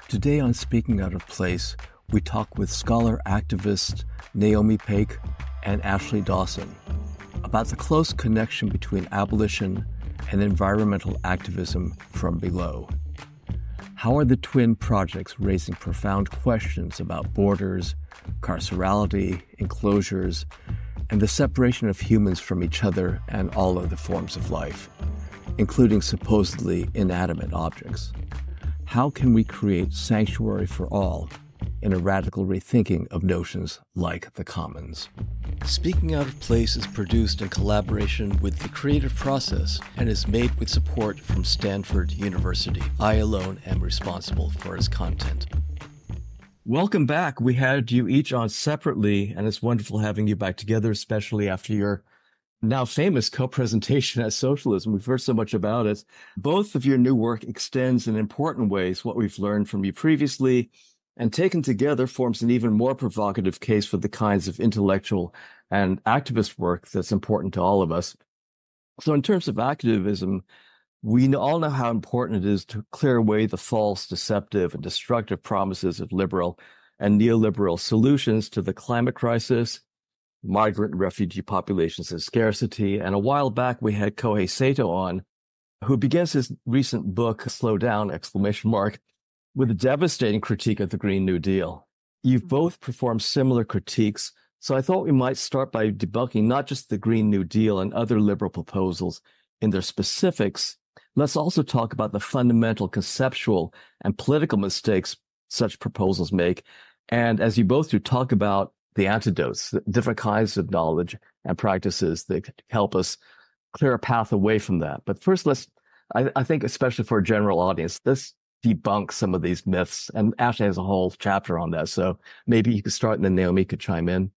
Today on Speaking Out of Place, we talk with scholar activist Naomi Paik and Ashley Dawson about the close connection between abolition and environmental activism from below. How are the twin projects raising profound questions about borders, carcerality, enclosures, and the separation of humans from each other and all other forms of life, including supposedly inanimate objects? How can we create sanctuary for all in a radical rethinking of notions like the commons? Speaking Out of Place is produced in collaboration with The Creative Process and is made with support from Stanford University. I alone am responsible for its content. Welcome back. We had you each on separately, and it's wonderful having you back together, especially after your now famous co-presentation at Socialism. We've heard so much about it. Both of your new work extends in important ways what we've learned from you previously, and taken together forms an even more provocative case for the kinds of intellectual and activist work that's important to all of us. So in terms of activism, we all know how important it is to clear away the false, deceptive, and destructive promises of liberal and neoliberal solutions to the climate crisis, migrant and refugee populations and scarcity. And a while back, we had Kohei Sato on, who begins his recent book, Slow Down, ! With a devastating critique of the Green New Deal. You've both performed similar critiques, so I thought we might start by debunking not just the Green New Deal and other liberal proposals in their specifics. Let's also talk about the fundamental conceptual and political mistakes such proposals make. And as you both do, talk about the antidotes, the different kinds of knowledge and practices that help us clear a path away from that. But first, I think especially for a general audience, let's debunk some of these myths. And Ashley has a whole chapter on that. So maybe you could start and then Naomi could chime in.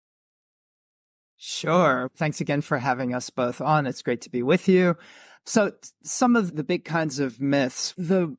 Sure. Thanks again for having us both on. It's great to be with you. So some of the big kinds of myths, the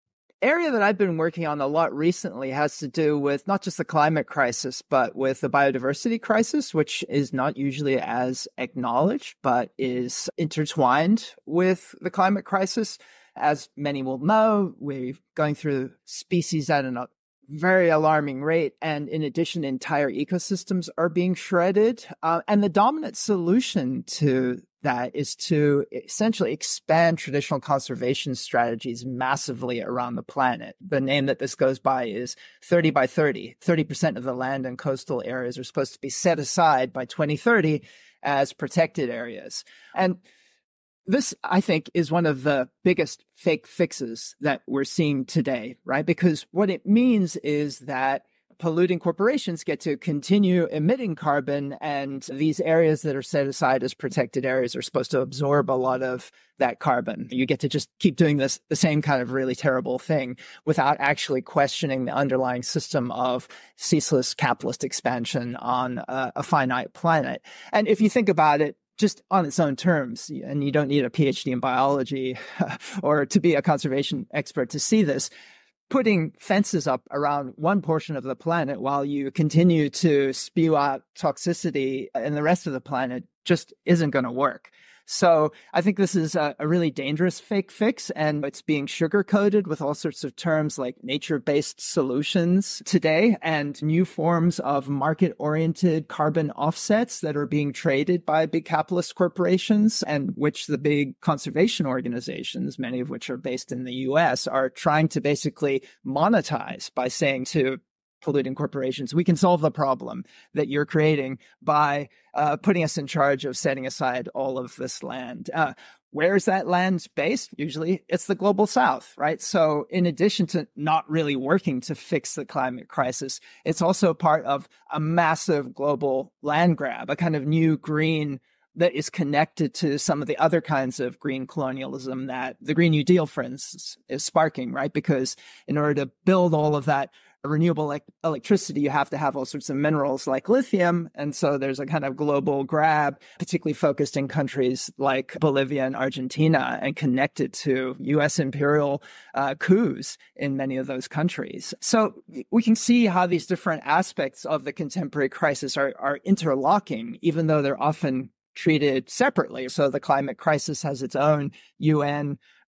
area that I've been working on a lot recently has to do with not just the climate crisis, but with the biodiversity crisis, which is not usually as acknowledged, but is intertwined with the climate crisis. As many will know, we're going through species at a very alarming rate. And in addition, entire ecosystems are being shredded. And the dominant solution to that is to essentially expand traditional conservation strategies massively around the planet. The name that this goes by is 30 by 30. 30% of the land and coastal areas are supposed to be set aside by 2030 as protected areas. And this, I think, is one of the biggest fake fixes that we're seeing today, right? Because what it means is that polluting corporations get to continue emitting carbon, and these areas that are set aside as protected areas are supposed to absorb a lot of that carbon. You get to just keep doing the same kind of really terrible thing without actually questioning the underlying system of ceaseless capitalist expansion on a finite planet. And if you think about it, just on its own terms, and you don't need a PhD in biology or to be a conservation expert to see this, putting fences up around one portion of the planet while you continue to spew out toxicity in the rest of the planet just isn't going to work. So I think this is a really dangerous fake fix, and it's being sugar-coated with all sorts of terms like nature-based solutions today and new forms of market-oriented carbon offsets that are being traded by big capitalist corporations, and which the big conservation organizations, many of which are based in the US, are trying to basically monetize by saying to polluting corporations, we can solve the problem that you're creating by putting us in charge of setting aside all of this land. Where is that land based? Usually it's the global south, right? So in addition to not really working to fix the climate crisis, it's also part of a massive global land grab, a kind of new green that is connected to some of the other kinds of green colonialism that the Green New Deal, for instance, is sparking, right? Because in order to build all of that renewable electricity, you have to have all sorts of minerals like lithium. And so there's a kind of global grab, particularly focused in countries like Bolivia and Argentina and connected to US imperial coups in many of those countries. So we can see how these different aspects of the contemporary crisis are interlocking, even though they're often treated separately. So the climate crisis has its own UN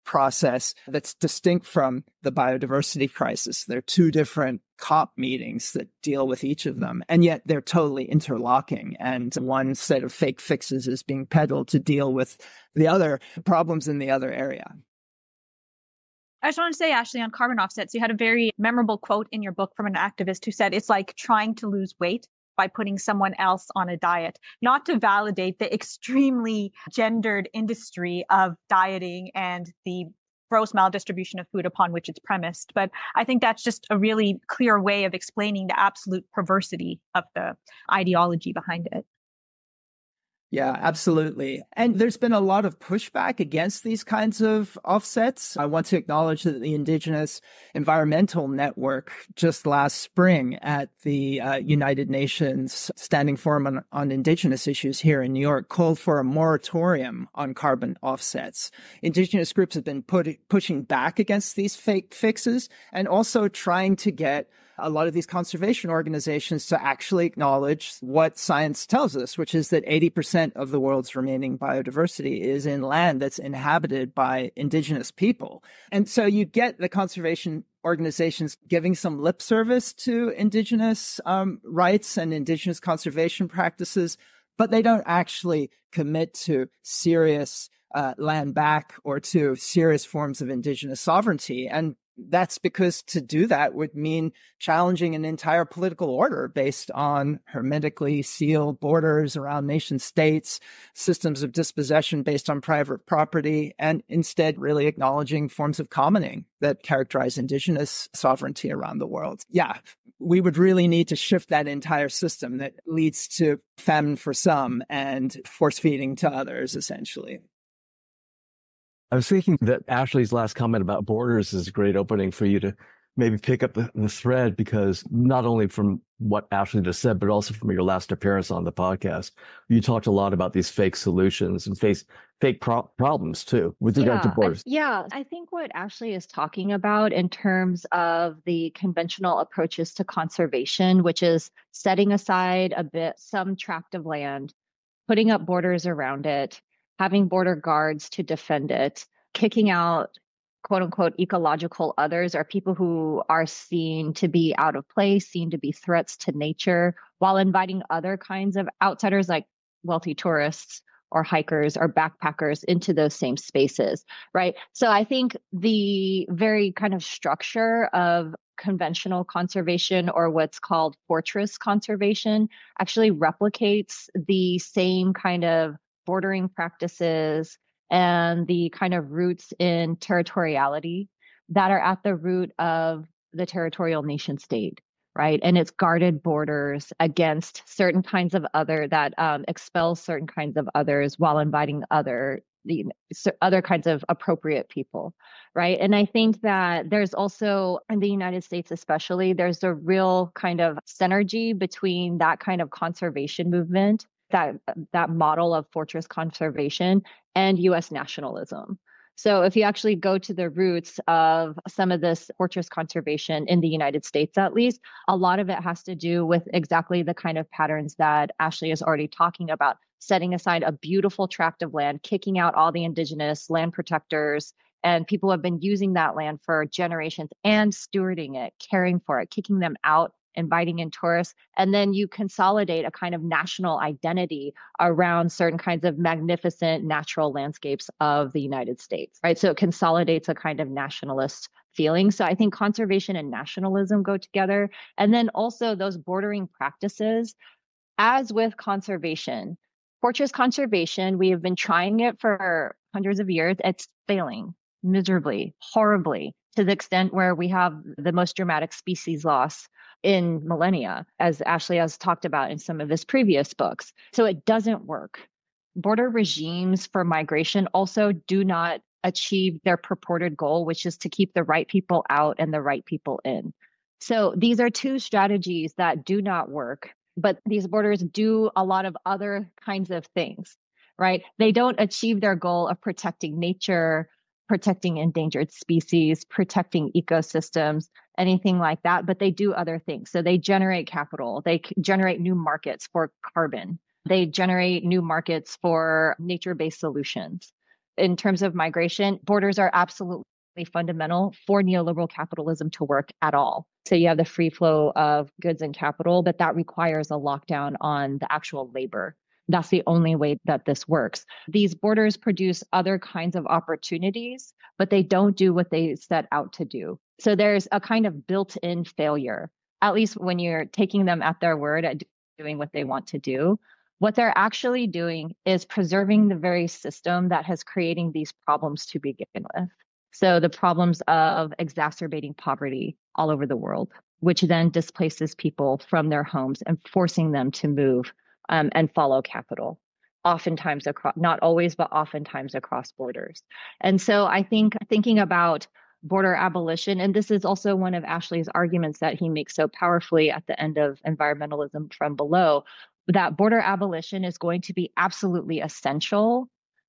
process that's distinct from the biodiversity crisis. There are two different COP meetings that deal with each of them, and yet they're totally interlocking. And one set of fake fixes is being peddled to deal with the other problems in the other area. I just want to say, Ashley, on carbon offsets, you had a very memorable quote in your book from an activist who said, it's like trying to lose weight by putting someone else on a diet, not to validate the extremely gendered industry of dieting and the gross maldistribution of food upon which it's premised. But I think that's just a really clear way of explaining the absolute perversity of the ideology behind it. Yeah, absolutely. And there's been a lot of pushback against these kinds of offsets. I want to acknowledge that the Indigenous Environmental Network just last spring at the United Nations Standing Forum on Indigenous Issues here in New York called for a moratorium on carbon offsets. Indigenous groups have been pushing back against these fake fixes and also trying to get a lot of these conservation organizations to actually acknowledge what science tells us, which is that 80% of the world's remaining biodiversity is in land that's inhabited by indigenous people. And so you get the conservation organizations giving some lip service to indigenous rights and indigenous conservation practices, but they don't actually commit to serious land back or to serious forms of indigenous sovereignty. And that's because to do that would mean challenging an entire political order based on hermetically sealed borders around nation states, systems of dispossession based on private property, and instead really acknowledging forms of commoning that characterize indigenous sovereignty around the world. Yeah, we would really need to shift that entire system that leads to famine for some and force feeding to others, essentially. I was thinking that Ashley's last comment about borders is a great opening for you to maybe pick up the thread, because not only from what Ashley just said, but also from your last appearance on the podcast, you talked a lot about these fake solutions and fake problems too with regard to borders. I think what Ashley is talking about in terms of the conventional approaches to conservation, which is setting aside some tract of land, putting up borders around it, having border guards to defend it, kicking out quote unquote ecological others, or people who are seen to be out of place, seen to be threats to nature, while inviting other kinds of outsiders like wealthy tourists or hikers or backpackers into those same spaces, right? So I think the very kind of structure of conventional conservation, or what's called fortress conservation, actually replicates the same kind of bordering practices and the kind of roots in territoriality that are at the root of the territorial nation state, right? And it's guarded borders against certain kinds of that expel certain kinds of others while inviting other kinds of appropriate people, right? And I think that there's also, in the United States especially, there's a real kind of synergy between that kind of conservation movement, that model of fortress conservation, and U.S. nationalism. So if you actually go to the roots of some of this fortress conservation in the United States, at least, a lot of it has to do with exactly the kind of patterns that Ashley is already talking about, setting aside a beautiful tract of land, kicking out all the indigenous land protectors and people who have been using that land for generations and stewarding it, caring for it, kicking them out, inviting in tourists, and then you consolidate a kind of national identity around certain kinds of magnificent natural landscapes of the United States, right? So it consolidates a kind of nationalist feeling. So I think conservation and nationalism go together. And then also those bordering practices, as with conservation, fortress conservation, we have been trying it for hundreds of years. It's failing miserably, horribly, to the extent where we have the most dramatic species loss in millennia, as Ashley has talked about in some of his previous books. So it doesn't work. Border regimes for migration also do not achieve their purported goal, which is to keep the right people out and the right people in. So these are two strategies that do not work, but these borders do a lot of other kinds of things, right? They don't achieve their goal of protecting nature, protecting endangered species, protecting ecosystems, anything like that, but they do other things. So they generate capital, they generate new markets for carbon, they generate new markets for nature-based solutions. in terms of migration, borders are absolutely fundamental for neoliberal capitalism to work at all. So you have the free flow of goods and capital, but that requires a lockdown on the actual labor. That's the only way that this works. These borders produce other kinds of opportunities, but they don't do what they set out to do. So there's a kind of built-in failure, at least when you're taking them at their word at doing what they want to do. What they're actually doing is preserving the very system that has creating these problems to begin with. So the problems of exacerbating poverty all over the world, which then displaces people from their homes and forcing them to move and follow capital, oftentimes across, not always, but oftentimes across borders. And so I think thinking about border abolition, and this is also one of Ashley's arguments that he makes so powerfully at the end of Environmentalism from Below, that border abolition is going to be absolutely essential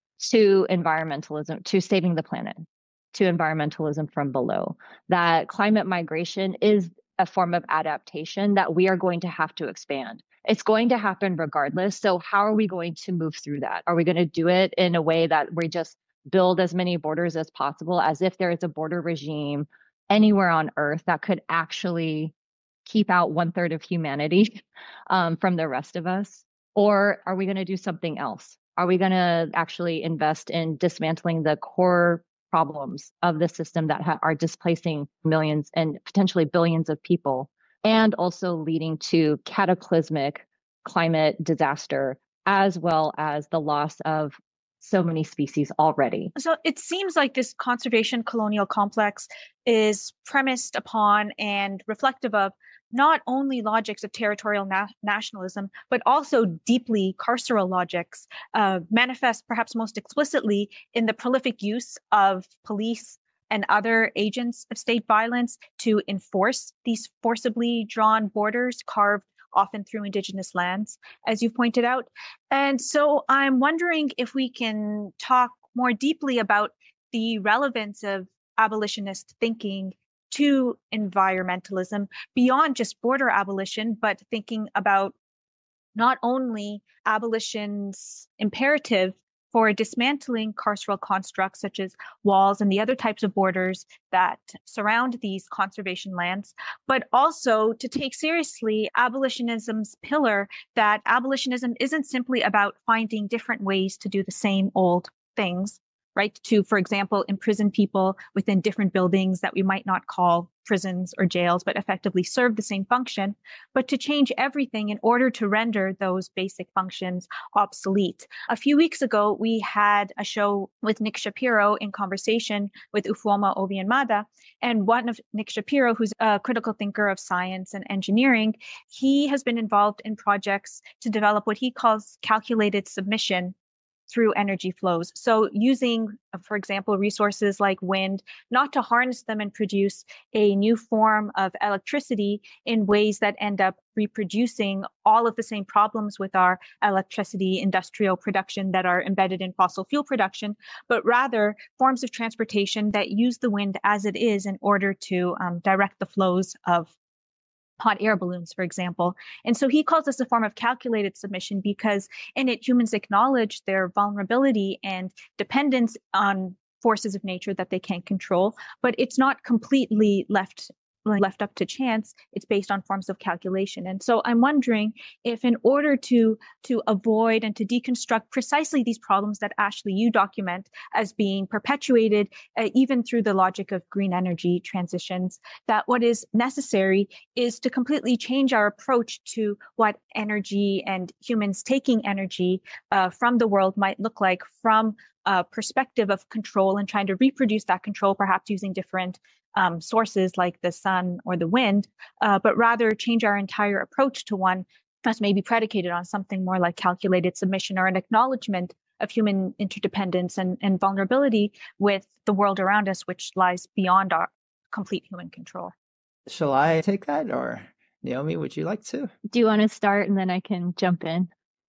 to environmentalism, to saving the planet, to environmentalism from below. That climate migration is a form of adaptation that we are going to have to expand. It's going to happen regardless. So how are we going to move through that? Are we going to do it in a way that we just build as many borders as possible, as if there is a border regime anywhere on Earth that could actually keep out 1/3 of humanity from the rest of us? Or are we going to do something else? Are we going to actually invest in dismantling the core problems of the system that are displacing millions and potentially billions of people, and also leading to cataclysmic climate disaster, as well as the loss of so many species already? So it seems like this conservation colonial complex is premised upon and reflective of not only logics of territorial nationalism, but also deeply carceral logics, manifest perhaps most explicitly in the prolific use of police and other agents of state violence to enforce these forcibly drawn borders carved often through indigenous lands, as you pointed out. And so I'm wondering if we can talk more deeply about the relevance of abolitionist thinking to environmentalism beyond just border abolition, but thinking about not only abolition's imperative for dismantling carceral constructs such as walls and the other types of borders that surround these conservation lands, but also to take seriously abolitionism's pillar that abolitionism isn't simply about finding different ways to do the same old things, right? To, for example, imprison people within different buildings that we might not call prisons or jails, but effectively serve the same function, but to change everything in order to render those basic functions obsolete. A few weeks ago, we had a show with Nick Shapiro in conversation with Ufoma Obianmada, and one of Nick Shapiro, who's a critical thinker of science and engineering, he has been involved in projects to develop what he calls calculated submission through energy flows. So using, for example, resources like wind, not to harness them and produce a new form of electricity in ways that end up reproducing all of the same problems with our electricity industrial production that are embedded in fossil fuel production, but rather forms of transportation that use the wind as it is in order to direct the flows of hot air balloons, for example. And so he calls this a form of calculated submission because in it, humans acknowledge their vulnerability and dependence on forces of nature that they can't control, but it's not completely left up to chance. It's based on forms of calculation. And so I'm wondering if in order to avoid and to deconstruct precisely these problems that Ashley, you document as being perpetuated even through the logic of green energy transitions, that what is necessary is to completely change our approach to what energy and humans taking energy from the world might look like from a perspective of control and trying to reproduce that control, perhaps using different sources like the sun or the wind, but rather change our entire approach to one that's maybe predicated on something more like calculated submission or an acknowledgement of human interdependence and vulnerability with the world around us, which lies beyond our complete human control. Shall I take that, or Naomi, would you like to? Do you want to start and then I can jump in?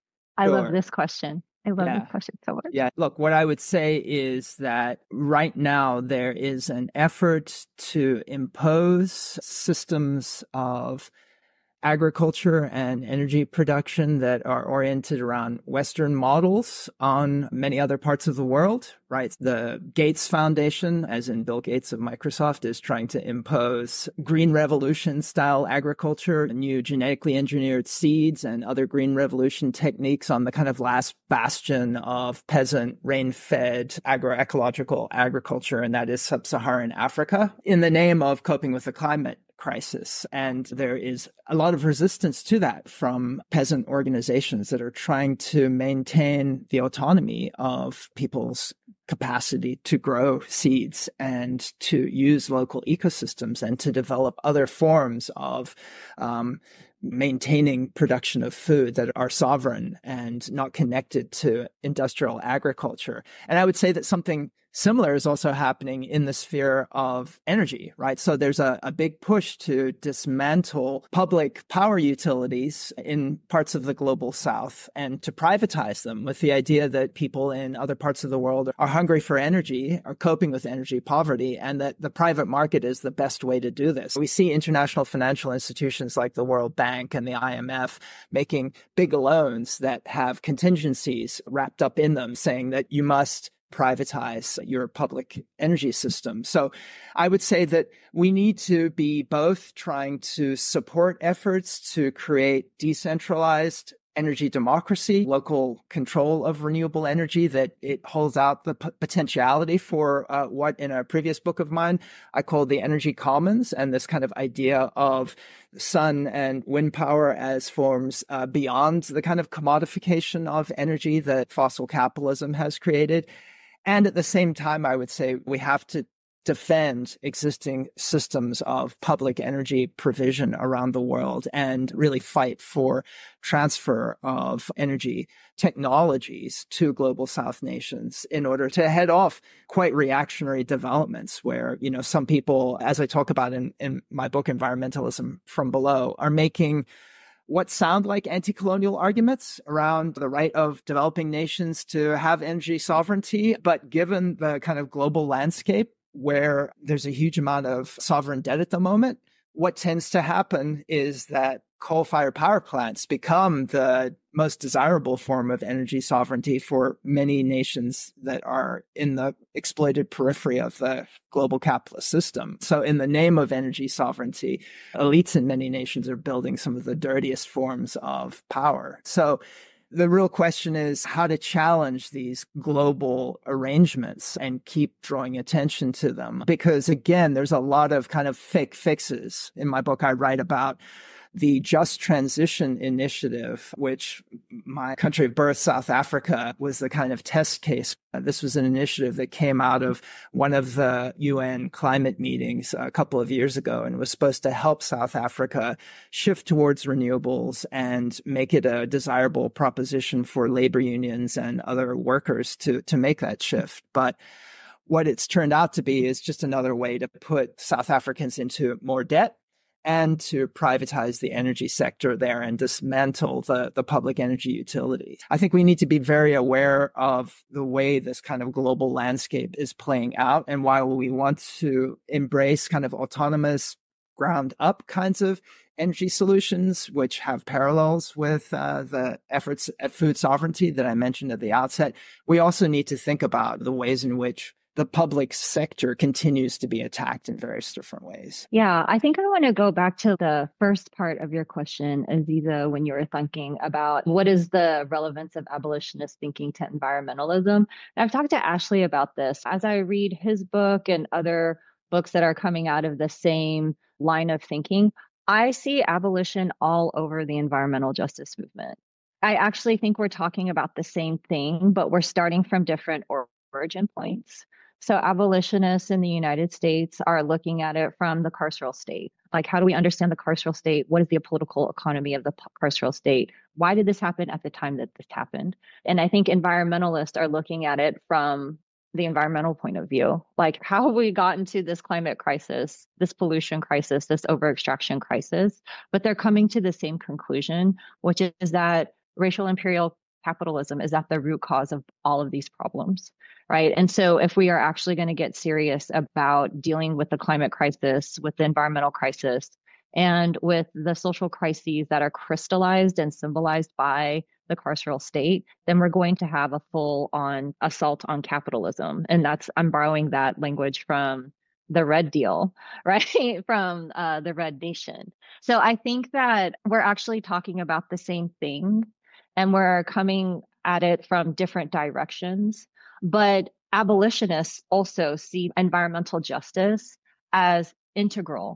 I Sure. love this question. I love this question so much. Yeah, look, what I would say is that right now there is an effort to impose systems of agriculture and energy production that are oriented around Western models on many other parts of the world, right? The Gates Foundation, as in Bill Gates of Microsoft, is trying to impose Green Revolution style agriculture, new genetically engineered seeds and other Green Revolution techniques on the kind of last bastion of peasant, rain-fed agroecological agriculture, and that is sub-Saharan Africa, in the name of coping with the climate crisis. And there is a lot of resistance to that from peasant organizations that are trying to maintain the autonomy of people's capacity to grow seeds and to use local ecosystems and to develop other forms of maintaining production of food that are sovereign and not connected to industrial agriculture. And I would say that something similar is also happening in the sphere of energy, right? So there's a big push to dismantle public power utilities in parts of the global south and to privatize them, with the idea that people in other parts of the world are hungry for energy, are coping with energy poverty, and that the private market is the best way to do this. We see international financial institutions like the World Bank and the IMF making big loans that have contingencies wrapped up in them, saying that you must privatize your public energy system. So I would say that we need to be both trying to support efforts to create decentralized energy democracy, local control of renewable energy, that it holds out the potentiality for what in a previous book of mine I call the energy commons, and this kind of idea of sun and wind power as forms beyond the kind of commodification of energy that fossil capitalism has created. And at the same time, I would say we have to defend existing systems of public energy provision around the world and really fight for transfer of energy technologies to global South nations in order to head off quite reactionary developments where, you know, some people, as I talk about in my book, Environmentalism from Below, are making what sound like anti-colonial arguments around the right of developing nations to have energy sovereignty. But given the kind of global landscape where there's a huge amount of sovereign debt at the moment, what tends to happen is that coal-fired power plants become the most desirable form of energy sovereignty for many nations that are in the exploited periphery of the global capitalist system. So in the name of energy sovereignty, elites in many nations are building some of the dirtiest forms of power. So the real question is how to challenge these global arrangements and keep drawing attention to them. Because again, there's a lot of kind of fake fixes. In my book, I write about the Just Transition Initiative, which my country of birth, South Africa, was the kind of test case. This was an initiative that came out of one of the UN climate meetings a couple of years ago and was supposed to help South Africa shift towards renewables and make it a desirable proposition for labor unions and other workers to make that shift. But what it's turned out to be is just another way to put South Africans into more debt and to privatize the energy sector there and dismantle the public energy utilities. I think we need to be very aware of the way this kind of global landscape is playing out. And while we want to embrace kind of autonomous ground up kinds of energy solutions, which have parallels with the efforts at food sovereignty that I mentioned at the outset, we also need to think about the ways in which the public sector continues to be attacked in various different ways. Yeah, I think I want to go back to the first part of your question, Aziza, when you were thinking about what is the relevance of abolitionist thinking to environmentalism. And I've talked to Ashley about this. As I read his book and other books that are coming out of the same line of thinking, I see abolition all over the environmental justice movement. I actually think we're talking about the same thing, but we're starting from different origin points. So abolitionists in the United States are looking at it from the carceral state. Like, how do we understand the carceral state? What is the political economy of the carceral state? Why did this happen at the time that this happened? And I think environmentalists are looking at it from the environmental point of view. Like, how have we gotten to this climate crisis, this pollution crisis, this over-extraction crisis? But they're coming to the same conclusion, which is that racial imperial capitalism is at the root cause of all of these problems, right? And so if we are actually going to get serious about dealing with the climate crisis, with the environmental crisis, And with the social crises that are crystallized and symbolized by the carceral state, then we're going to have a full-on assault on capitalism. And I'm borrowing that language from the Red Deal, right? From the Red Nation. So I think that we're actually talking about the same thing, and we're coming at it from different directions. But abolitionists also see environmental justice as integral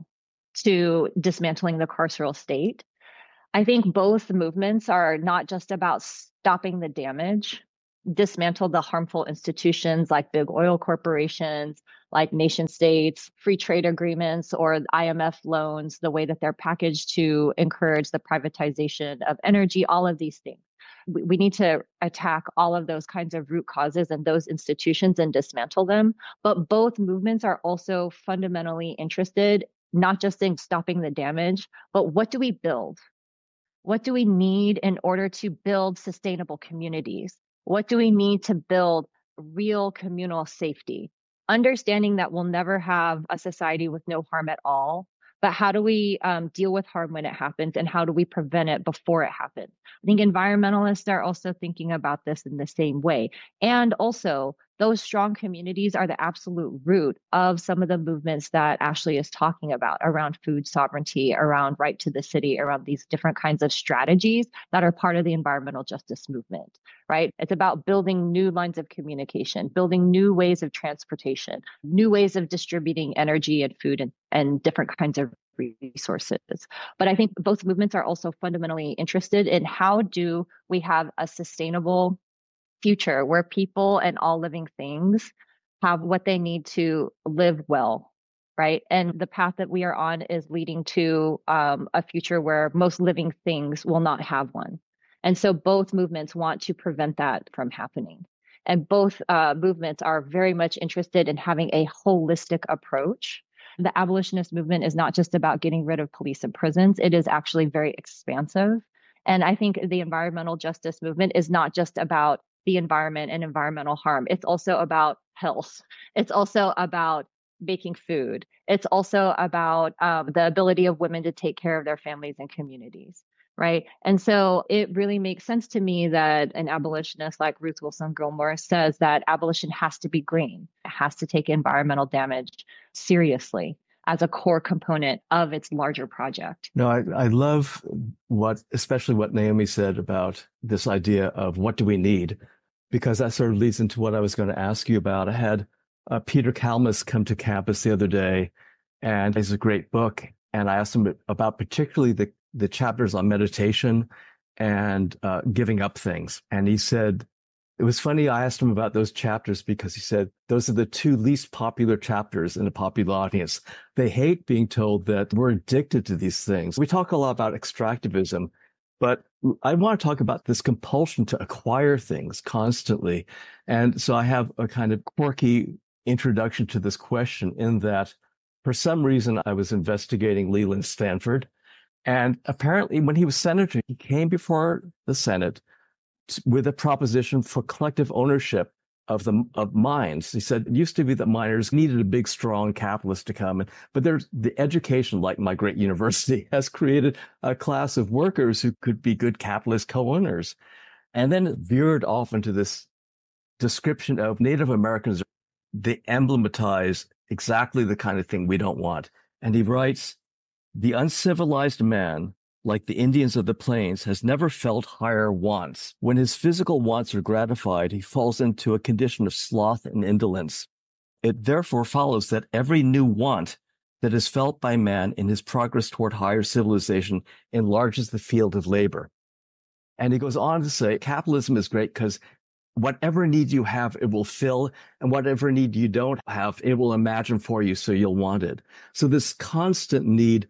to dismantling the carceral state. I think both movements are not just about stopping the damage, dismantle the harmful institutions like big oil corporations, like nation states, free trade agreements, or IMF loans, the way that they're packaged to encourage the privatization of energy, all of these things. We need to attack all of those kinds of root causes and those institutions and dismantle them. But both movements are also fundamentally interested not just in stopping the damage, but what do we build? What do we need in order to build sustainable communities? What do we need to build real communal safety? Understanding that we'll never have a society with no harm at all, but how do we deal with harm when it happens, and how do we prevent it before it happens? I think environmentalists are also thinking about this in the same way. And also, those strong communities are the absolute root of some of the movements that Ashley is talking about around food sovereignty, around right to the city, around these different kinds of strategies that are part of the environmental justice movement, right? It's about building new lines of communication, building new ways of transportation, new ways of distributing energy and food and different kinds of resources. But I think both movements are also fundamentally interested in how do we have a sustainable future where people and all living things have what they need to live well, right? And the path that we are on is leading to a future where most living things will not have one. And so both movements want to prevent that from happening. And both movements are very much interested in having a holistic approach. The abolitionist movement is not just about getting rid of police and prisons. It is actually very expansive. And I think the environmental justice movement is not just about the environment and environmental harm. It's also about health. It's also about making food. It's also about the ability of women to take care of their families and communities, right? And so it really makes sense to me that an abolitionist like Ruth Wilson Gilmore says that abolition has to be green. It has to take environmental damage seriously as a core component of its larger project. No, I love especially what Naomi said about this idea of what do we need, because that sort of leads into what I was going to ask you about. I had Peter Kalmus come to campus the other day, and it's a great book. And I asked him about particularly the chapters on meditation and giving up things. And he said, it was funny, I asked him about those chapters because he said, those are the two least popular chapters in the popular audience. They hate being told that we're addicted to these things. We talk a lot about extractivism, but I want to talk about this compulsion to acquire things constantly. And so I have a kind of quirky introduction to this question in that for some reason I was investigating Leland Stanford. And apparently when he was senator, he came before the Senate with a proposition for collective ownership of mines. He said it used to be that miners needed a big, strong capitalist to come in, but there's the education, like my great university, has created a class of workers who could be good capitalist co-owners. And then it veered off into this description of Native Americans. They emblematize exactly the kind of thing we don't want. And he writes, the uncivilized man, like the Indians of the plains, has never felt higher wants. When his physical wants are gratified, he falls into a condition of sloth and indolence. It therefore follows that every new want that is felt by man in his progress toward higher civilization enlarges the field of labor. And he goes on to say, capitalism is great because whatever need you have, it will fill, and whatever need you don't have, it will imagine for you so you'll want it. So this constant need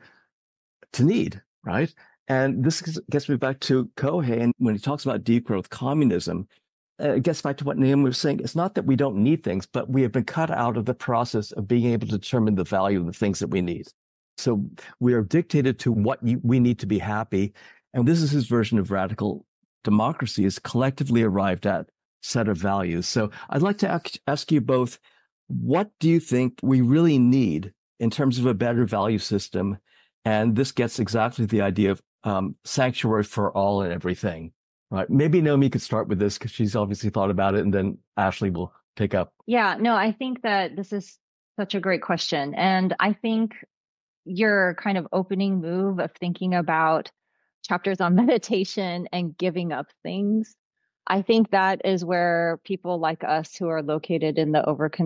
to need, right? And this gets me back to Kohei, and when he talks about degrowth communism, it gets back to what Naomi was saying. It's not that we don't need things, but we have been cut out of the process of being able to determine the value of the things that we need. So we are dictated to what we need to be happy. And this is his version of radical democracy, is collectively arrived at set of values. So I'd like to ask you both, what do you think we really need in terms of a better value system? And this gets exactly the idea of sanctuary for all and everything, right? Maybe Naomi could start with this because she's obviously thought about it, and then Ashley will pick up. Yeah, no, I think that this is such a great question. And I think your kind of opening move of thinking about chapters on meditation and giving up things, I think that is where people like us who are located in the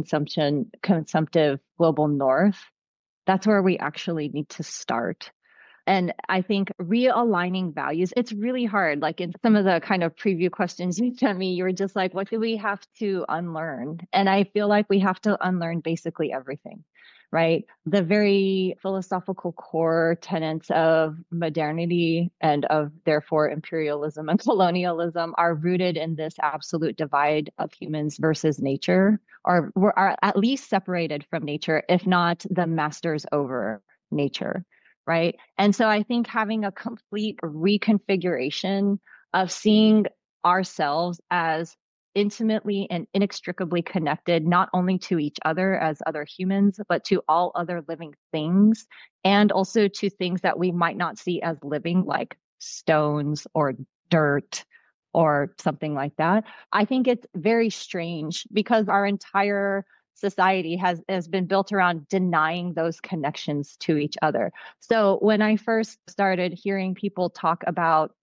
consumptive global north, that's where we actually need to start. And I think realigning values, it's really hard. Like in some of the kind of preview questions you sent me, you were just like, what do we have to unlearn? And I feel like we have to unlearn basically everything, right? The very philosophical core tenets of modernity and of therefore imperialism and colonialism are rooted in this absolute divide of humans versus nature, or are at least separated from nature, if not the masters over nature. Right. And so I think having a complete reconfiguration of seeing ourselves as intimately and inextricably connected, not only to each other as other humans, but to all other living things, and also to things that we might not see as living, like stones or dirt or something like that. I think it's very strange because our entire society has been built around denying those connections to each other. So when I first started hearing people talk about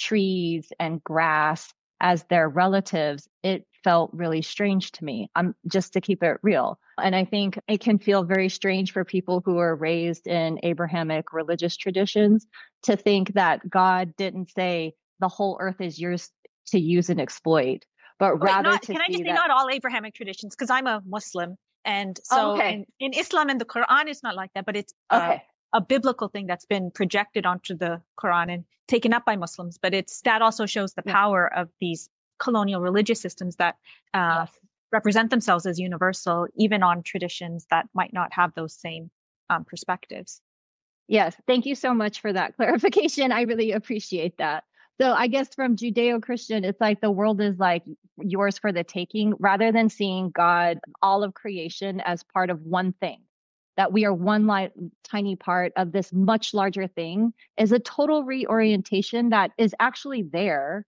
trees and grass as their relatives, it felt really strange to me. Just to keep it real. And I think it can feel very strange for people who are raised in Abrahamic religious traditions to think that God didn't say the whole earth is yours to use and exploit, but rather can I just say not all Abrahamic traditions, because I'm a Muslim, and so in Islam and the Quran it's not like that, but it's a biblical thing that's been projected onto the Quran and taken up by Muslims. But that also shows the power of these colonial religious systems that represent themselves as universal, even on traditions that might not have those same perspectives. Yes, thank you so much for that clarification. I really appreciate that. So I guess from Judeo-Christian, it's like the world is like yours for the taking, rather than seeing God, all of creation, as part of one thing, that we are one tiny part of this much larger thing, is a total reorientation that is actually there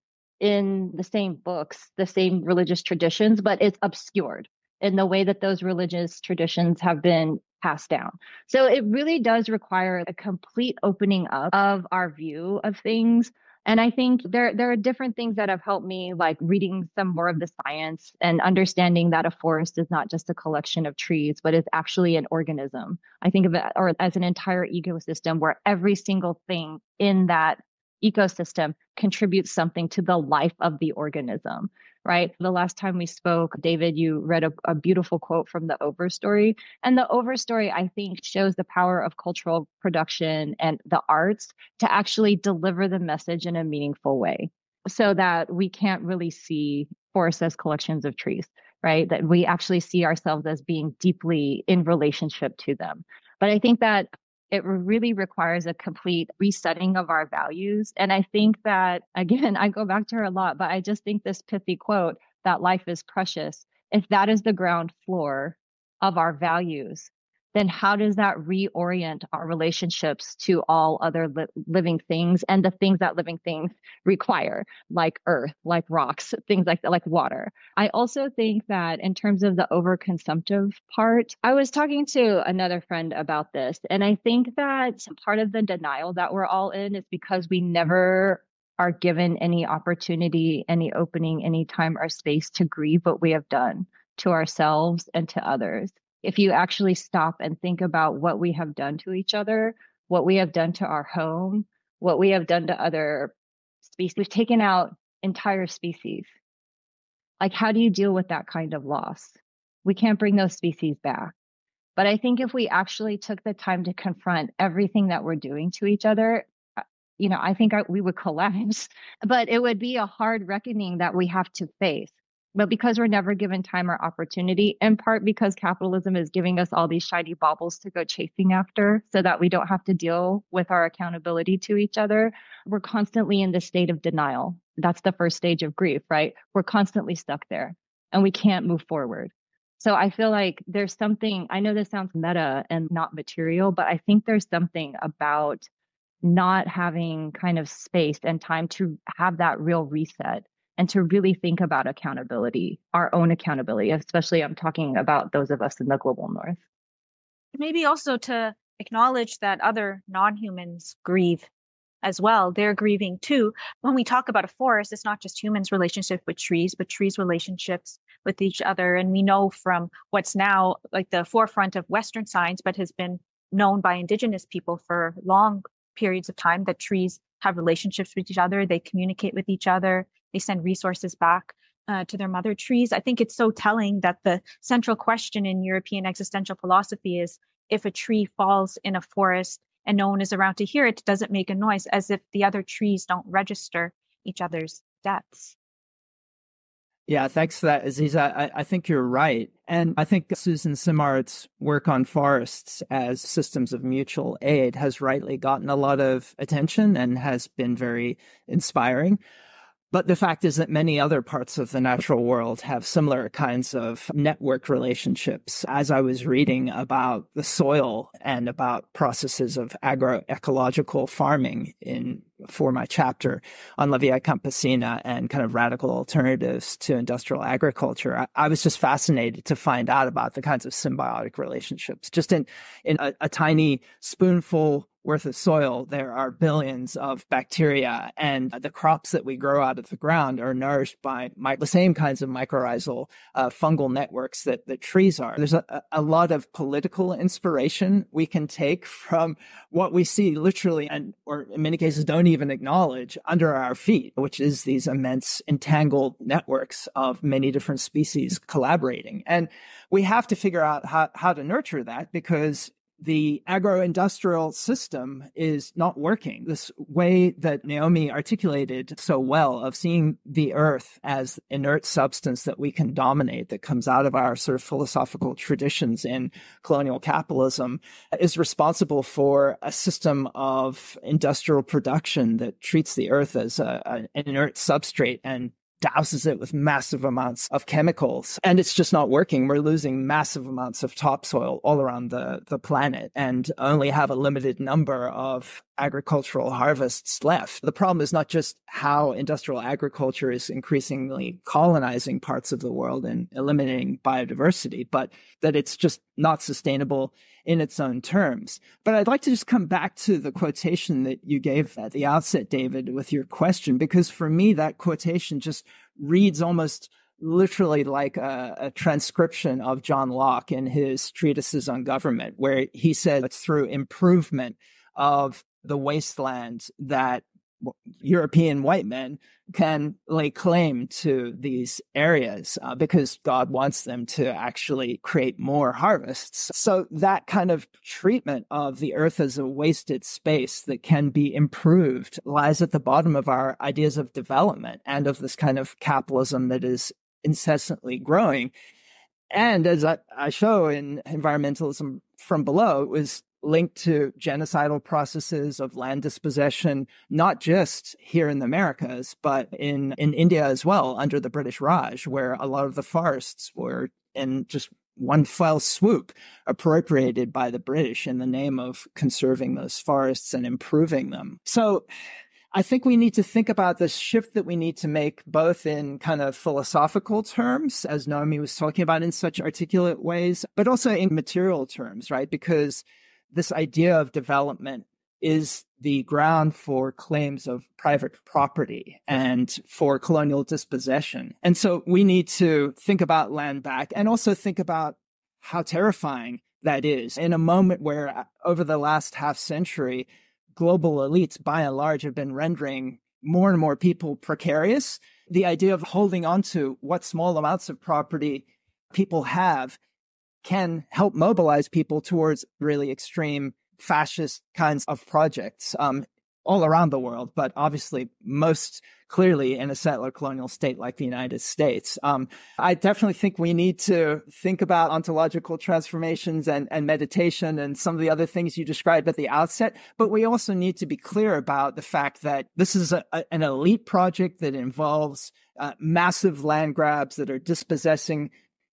in the same books, the same religious traditions, but it's obscured in the way that those religious traditions have been passed down. So it really does require a complete opening up of our view of things. And I think there are different things that have helped me, like reading some more of the science and understanding that a forest is not just a collection of trees, but it's actually an organism. I think of it as an entire ecosystem where every single thing in that ecosystem contributes something to the life of the organism, right? The last time we spoke, David, you read a beautiful quote from the Overstory. And the Overstory, I think, shows the power of cultural production and the arts to actually deliver the message in a meaningful way, so that we can't really see forests as collections of trees, right? That we actually see ourselves as being deeply in relationship to them. But I think that it really requires a complete resetting of our values. And I think that, again, I go back to her a lot, but I just think this pithy quote, that life is precious, if that is the ground floor of our values, then how does that reorient our relationships to all other living things and the things that living things require, like earth, like rocks, things like that, like water? I also think that in terms of the overconsumptive part, I was talking to another friend about this, and I think that part of the denial that we're all in is because we never are given any opportunity, any opening, any time or space to grieve what we have done to ourselves and to others. If you actually stop and think about what we have done to each other, what we have done to our home, what we have done to other species, we've taken out entire species. Like, how do you deal with that kind of loss? We can't bring those species back. But I think if we actually took the time to confront everything that we're doing to each other, I think we would collapse. But it would be a hard reckoning that we have to face. But because we're never given time or opportunity, in part because capitalism is giving us all these shiny baubles to go chasing after so that we don't have to deal with our accountability to each other, we're constantly in this state of denial. That's the first stage of grief, right? We're constantly stuck there and we can't move forward. So I feel like there's something, I know this sounds meta and not material, but I think there's something about not having kind of space and time to have that real reset and to really think about accountability, our own accountability, especially I'm talking about those of us in the global north. Maybe also to acknowledge that other non-humans grieve as well. They're grieving too. When we talk about a forest, it's not just humans' relationship with trees, but trees' relationships with each other. And we know from what's now like the forefront of Western science, but has been known by indigenous people for long periods of time, that trees have relationships with each other. They communicate with each other. They send resources back to their mother trees. I think it's so telling that the central question in European existential philosophy is, if a tree falls in a forest and no one is around to hear it, does it make a noise, as if the other trees don't register each other's deaths? Yeah, thanks for that, Aziza. I think you're right. And I think Susan Simard's work on forests as systems of mutual aid has rightly gotten a lot of attention and has been very inspiring. But the fact is that many other parts of the natural world have similar kinds of network relationships. As I was reading about the soil and about processes of agroecological farming for my chapter on La Via Campesina and kind of radical alternatives to industrial agriculture, I was just fascinated to find out about the kinds of symbiotic relationships. Just in a tiny spoonful worth of soil, there are billions of bacteria, and the crops that we grow out of the ground are nourished by the same kinds of mycorrhizal fungal networks that trees are. There's a lot of political inspiration we can take from what we see literally, or in many cases don't even acknowledge, under our feet, which is these immense entangled networks of many different species collaborating. And we have to figure out how to nurture that, because the agro-industrial system is not working. This way that Naomi articulated so well of seeing the earth as inert substance that we can dominate, that comes out of our sort of philosophical traditions in colonial capitalism, is responsible for a system of industrial production that treats the earth as an inert substrate and douses it with massive amounts of chemicals. And it's just not working. We're losing massive amounts of topsoil all around the planet and only have a limited number of agricultural harvests left. The problem is not just how industrial agriculture is increasingly colonizing parts of the world and eliminating biodiversity, but that it's just not sustainable in its own terms. But I'd like to just come back to the quotation that you gave at the outset, David, with your question, because for me, that quotation just reads almost literally like a transcription of John Locke in his treatises on government, where he said it's through improvement of the wasteland that European white men can lay claim to these areas because God wants them to actually create more harvests. So that kind of treatment of the earth as a wasted space that can be improved lies at the bottom of our ideas of development and of this kind of capitalism that is incessantly growing. And as I show in Environmentalism from Below, it was linked to genocidal processes of land dispossession, not just here in the Americas, but in India as well, under the British Raj, where a lot of the forests were in just one fell swoop appropriated by the British in the name of conserving those forests and improving them. So I think we need to think about the shift that we need to make, both in kind of philosophical terms, as Naomi was talking about in such articulate ways, but also in material terms, right? Because this idea of development is the ground for claims of private property and for colonial dispossession. And so we need to think about land back and also think about how terrifying that is in a moment where over the last half century, global elites by and large have been rendering more and more people precarious. The idea of holding on to what small amounts of property people have can help mobilize people towards really extreme fascist kinds of projects all around the world, but obviously most clearly in a settler colonial state like the United States. I definitely think we need to think about ontological transformations and meditation and some of the other things you described at the outset, but we also need to be clear about the fact that this is an elite project that involves massive land grabs that are dispossessing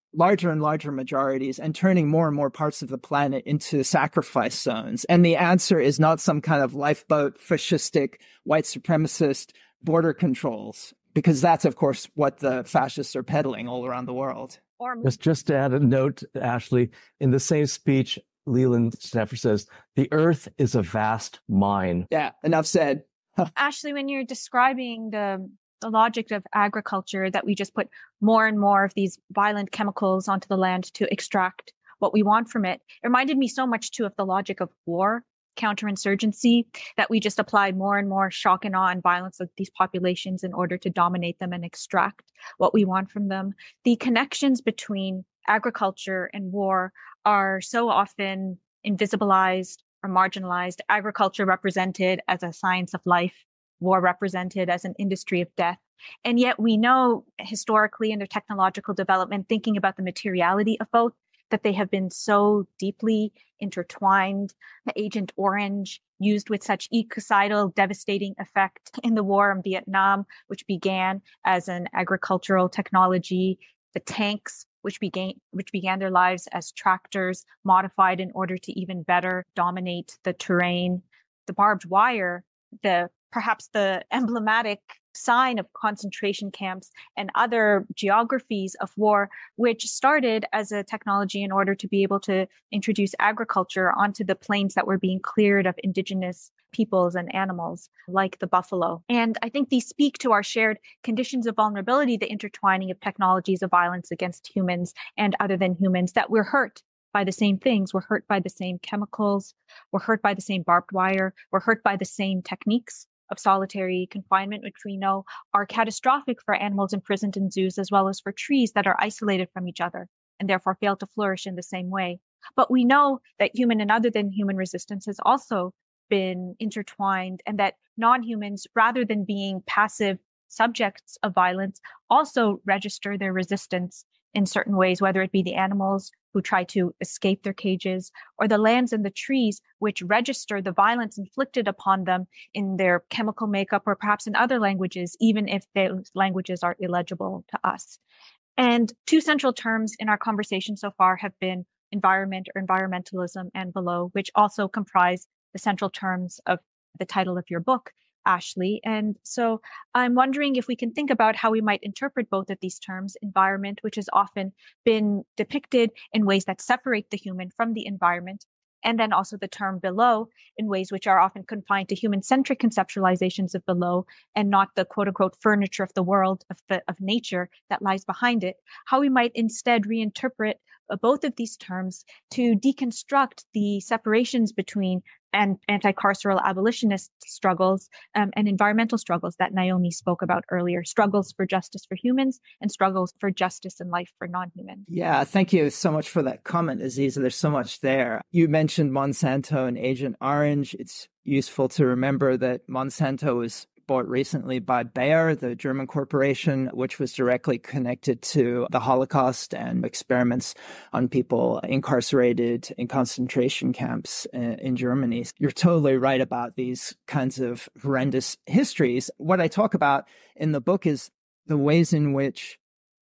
larger and larger majorities and turning more and more parts of the planet into sacrifice zones. And the answer is not some kind of lifeboat, fascistic, white supremacist border controls, because that's, of course, what the fascists are peddling all around the world. Just to add a note, Ashley, in the same speech, Leland Stanford says, the earth is a vast mine. Yeah, enough said. Ashley, when you're describing the logic of agriculture, that we just put more and more of these violent chemicals onto the land to extract what we want from it, it reminded me so much too of the logic of war, counterinsurgency, that we just apply more and more shock and awe and violence of these populations in order to dominate them and extract what we want from them. The connections between agriculture and war are so often invisibilized or marginalized. Agriculture represented as a science of life, war represented as an industry of death. And yet we know historically in their technological development, thinking about the materiality of both, that they have been so deeply intertwined. The Agent Orange used with such ecocidal, devastating effect in the war in Vietnam, which began as an agricultural technology. The tanks, which began their lives as tractors modified in order to even better dominate the terrain. The barbed wire, perhaps the emblematic sign of concentration camps and other geographies of war, which started as a technology in order to be able to introduce agriculture onto the plains that were being cleared of indigenous peoples and animals like the buffalo. And I think these speak to our shared conditions of vulnerability, the intertwining of technologies of violence against humans and other than humans, that we're hurt by the same things. We're hurt by the same chemicals. We're hurt by the same barbed wire. We're hurt by the same techniques of solitary confinement, which we know are catastrophic for animals imprisoned in zoos, as well as for trees that are isolated from each other and therefore fail to flourish in the same way. But we know that human and other than human resistance has also been intertwined, and that non-humans, rather than being passive subjects of violence, also register their resistance in certain ways, whether it be the animals who try to escape their cages, or the lands and the trees which register the violence inflicted upon them in their chemical makeup, or perhaps in other languages, even if those languages are illegible to us. And two central terms in our conversation so far have been environment or environmentalism and below, which also comprise the central terms of the title of your book, Ashley. And so I'm wondering if we can think about how we might interpret both of these terms, environment, which has often been depicted in ways that separate the human from the environment, and then also the term below in ways which are often confined to human-centric conceptualizations of below and not the quote-unquote furniture of the world, of nature that lies behind it, how we might instead reinterpret both of these terms to deconstruct the separations between anti-carceral abolitionist struggles and environmental struggles that Naomi spoke about earlier, struggles for justice for humans and struggles for justice and life for non-humans. Yeah, thank you so much for that comment, Aziza. There's so much there. You mentioned Monsanto and Agent Orange. It's useful to remember that Monsanto was bought recently by Bayer, the German corporation, which was directly connected to the Holocaust and experiments on people incarcerated in concentration camps in Germany. You're totally right about these kinds of horrendous histories. What I talk about in the book is the ways in which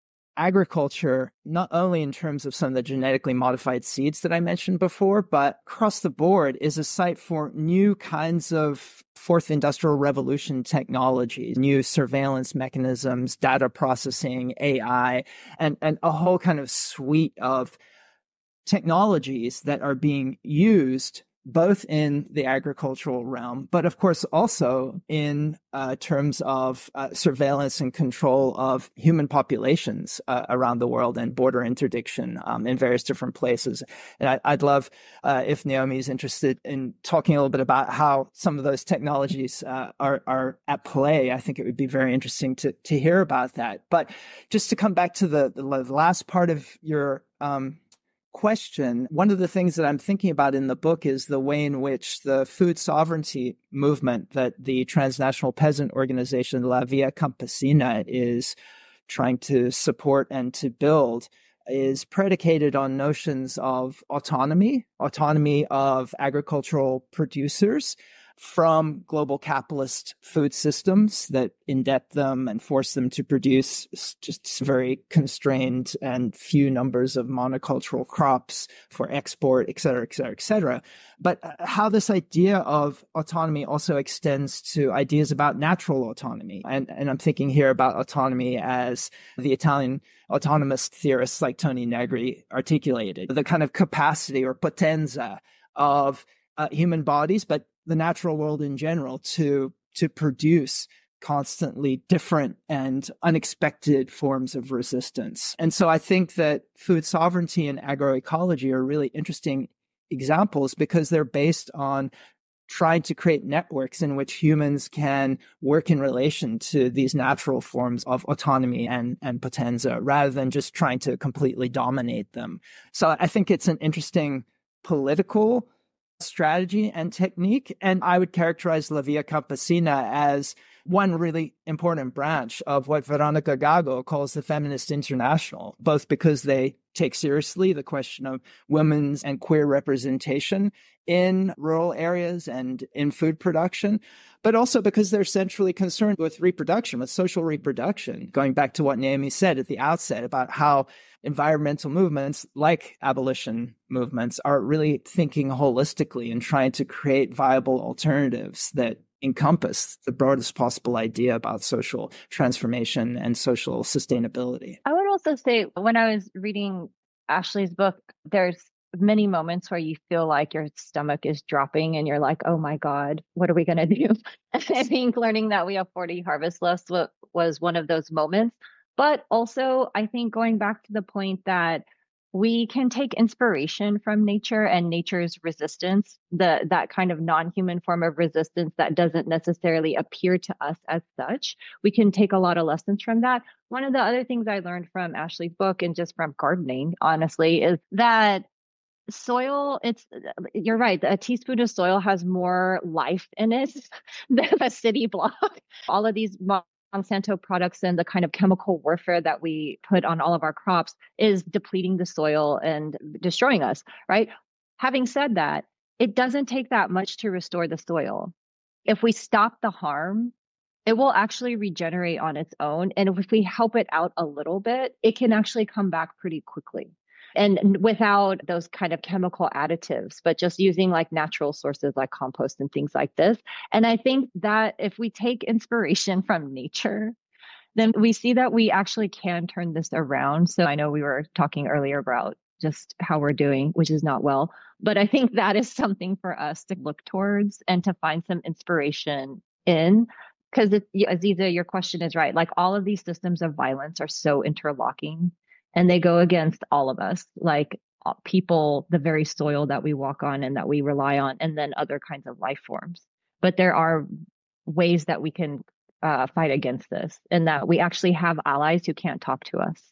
agriculture, not only in terms of some of the genetically modified seeds that I mentioned before, but across the board is a site for new kinds of fourth industrial revolution technologies, new surveillance mechanisms, data processing, AI, and a whole kind of suite of technologies that are being used both in the agricultural realm, but of course also in terms of surveillance and control of human populations around the world and border interdiction in various different places. And I'd love if Naomi is interested in talking a little bit about how some of those technologies are at play. I think it would be very interesting to hear about that. But just to come back to the last part of your question, one of the things that I'm thinking about in the book is the way in which the food sovereignty movement that the transnational peasant organization La Via Campesina is trying to support and to build is predicated on notions of autonomy of agricultural producers, from global capitalist food systems that indebt them and force them to produce just very constrained and few numbers of monocultural crops for export, et cetera, et cetera, et cetera. But how this idea of autonomy also extends to ideas about natural autonomy. And I'm thinking here about autonomy as the Italian autonomous theorists like Toni Negri articulated, the kind of capacity or potenza of human bodies, but the natural world in general, to produce constantly different and unexpected forms of resistance. And so I think that food sovereignty and agroecology are really interesting examples because they're based on trying to create networks in which humans can work in relation to these natural forms of autonomy and potenza, rather than just trying to completely dominate them. So I think it's an interesting political strategy and technique. And I would characterize La Via Campesina as one really important branch of what Veronica Gago calls the Feminist International, both because they take seriously the question of women's and queer representation in rural areas and in food production, but also because they're centrally concerned with reproduction, with social reproduction, going back to what Naomi said at the outset about how environmental movements like abolition movements are really thinking holistically and trying to create viable alternatives that encompass the broadest possible idea about social transformation and social sustainability. I would also say when I was reading Ashley's book, there's many moments where you feel like your stomach is dropping and you're like, oh my God, what are we going to do? I think learning that we have 40 harvest lists was one of those moments. But also, I think going back to the point that we can take inspiration from nature and nature's resistance, that kind of non-human form of resistance that doesn't necessarily appear to us as such. We can take a lot of lessons from that. One of the other things I learned from Ashley's book and just from gardening, honestly, is that soil, you're right, a teaspoon of soil has more life in it than a city block. All of these Monsanto products and the kind of chemical warfare that we put on all of our crops is depleting the soil and destroying us, right? Having said that, it doesn't take that much to restore the soil. If we stop the harm, it will actually regenerate on its own. And if we help it out a little bit, it can actually come back pretty quickly. And without those kind of chemical additives, but just using like natural sources like compost and things like this. And I think that if we take inspiration from nature, then we see that we actually can turn this around. So I know we were talking earlier about just how we're doing, which is not well, but I think that is something for us to look towards and to find some inspiration in. Because Aziza, your question is right. Like all of these systems of violence are so interlocking. And they go against all of us, like people, the very soil that we walk on and that we rely on, and then other kinds of life forms. But there are ways that we can fight against this, and that we actually have allies who can't talk to us.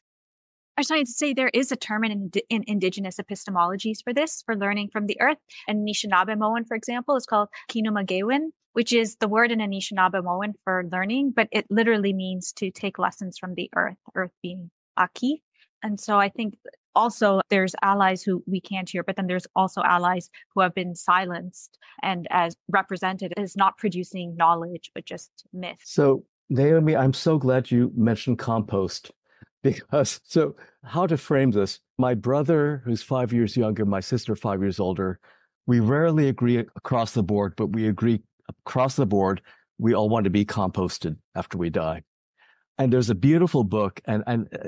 I just wanted to say there is a term in indigenous epistemologies for this, for learning from the earth. And Anishinaabe-Moan, for example, is called Kinumagewin, which is the word in Anishinaabe-Moan for learning, but it literally means to take lessons from the earth being Aki. And so I think also there's allies who we can't hear, but then there's also allies who have been silenced and as represented as not producing knowledge, but just myth. So Naomi, I'm so glad you mentioned compost because so how to frame this? My brother, who's 5 years younger, my sister 5 years older, we rarely agree across the board, but we agree across the board. We all want to be composted after we die. And there's a beautiful book and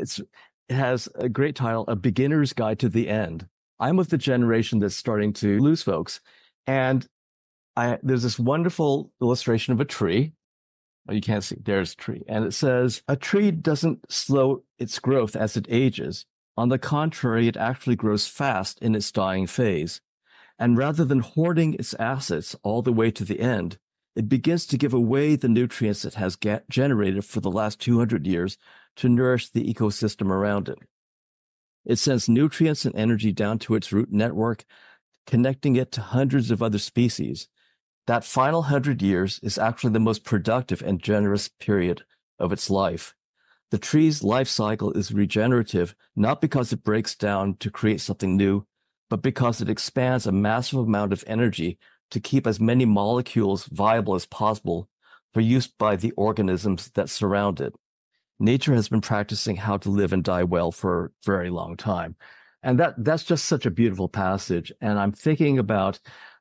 it has a great title, A Beginner's Guide to the End. I'm with the generation that's starting to lose folks. And there's this wonderful illustration of a tree. Oh, you can't see, there's a tree. And it says, a tree doesn't slow its growth as it ages. On the contrary, it actually grows fast in its dying phase. And rather than hoarding its assets all the way to the end, it begins to give away the nutrients it has generated for the last 200 years to nourish the ecosystem around it. It sends nutrients and energy down to its root network, connecting it to hundreds of other species. That final 100 years is actually the most productive and generous period of its life. The tree's life cycle is regenerative, not because it breaks down to create something new, but because it expands a massive amount of energy to keep as many molecules viable as possible for use by the organisms that surround it. Nature has been practicing how to live and die well for a very long time. And that's just such a beautiful passage. And I'm thinking about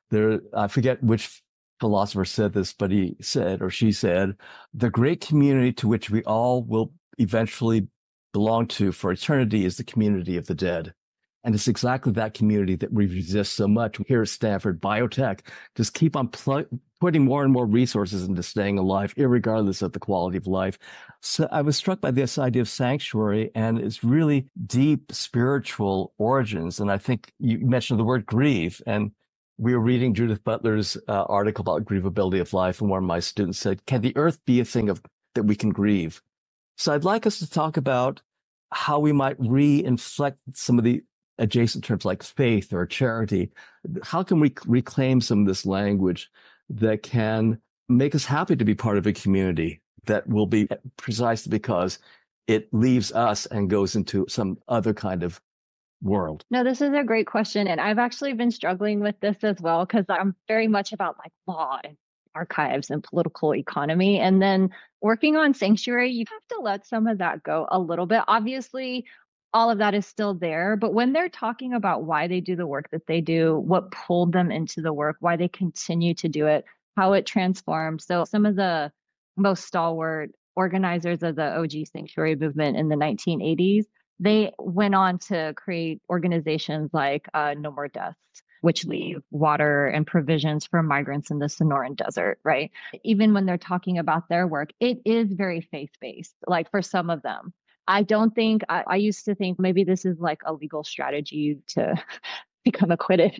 I forget which philosopher said this, but he said, or she said, the great community to which we all will eventually belong to for eternity is the community of the dead. And it's exactly that community that we resist so much here at Stanford. Biotech just keep on putting more and more resources into staying alive, irregardless of the quality of life. So I was struck by this idea of sanctuary and its really deep spiritual origins. And I think you mentioned the word grieve. And we were reading Judith Butler's article about grievability of life. And one of my students said, can the earth be a thing that we can grieve? So I'd like us to talk about how we might re-inflect some of the adjacent terms like faith or charity. How can we reclaim some of this language that can make us happy to be part of a community that will be precisely because it leaves us and goes into some other kind of world? No, this is a great question. And I've actually been struggling with this as well, because I'm very much about like law and archives and political economy. And then working on sanctuary, you have to let some of that go a little bit. Obviously, all of that is still there. But when they're talking about why they do the work that they do, what pulled them into the work, why they continue to do it, how it transformed. So some of the most stalwart organizers of the OG sanctuary movement in the 1980s, they went on to create organizations like No More Deaths, which leave water and provisions for migrants in the Sonoran Desert, right? Even when they're talking about their work, it is very faith-based, like for some of them. I don't think, I used to think maybe this is like a legal strategy to become acquitted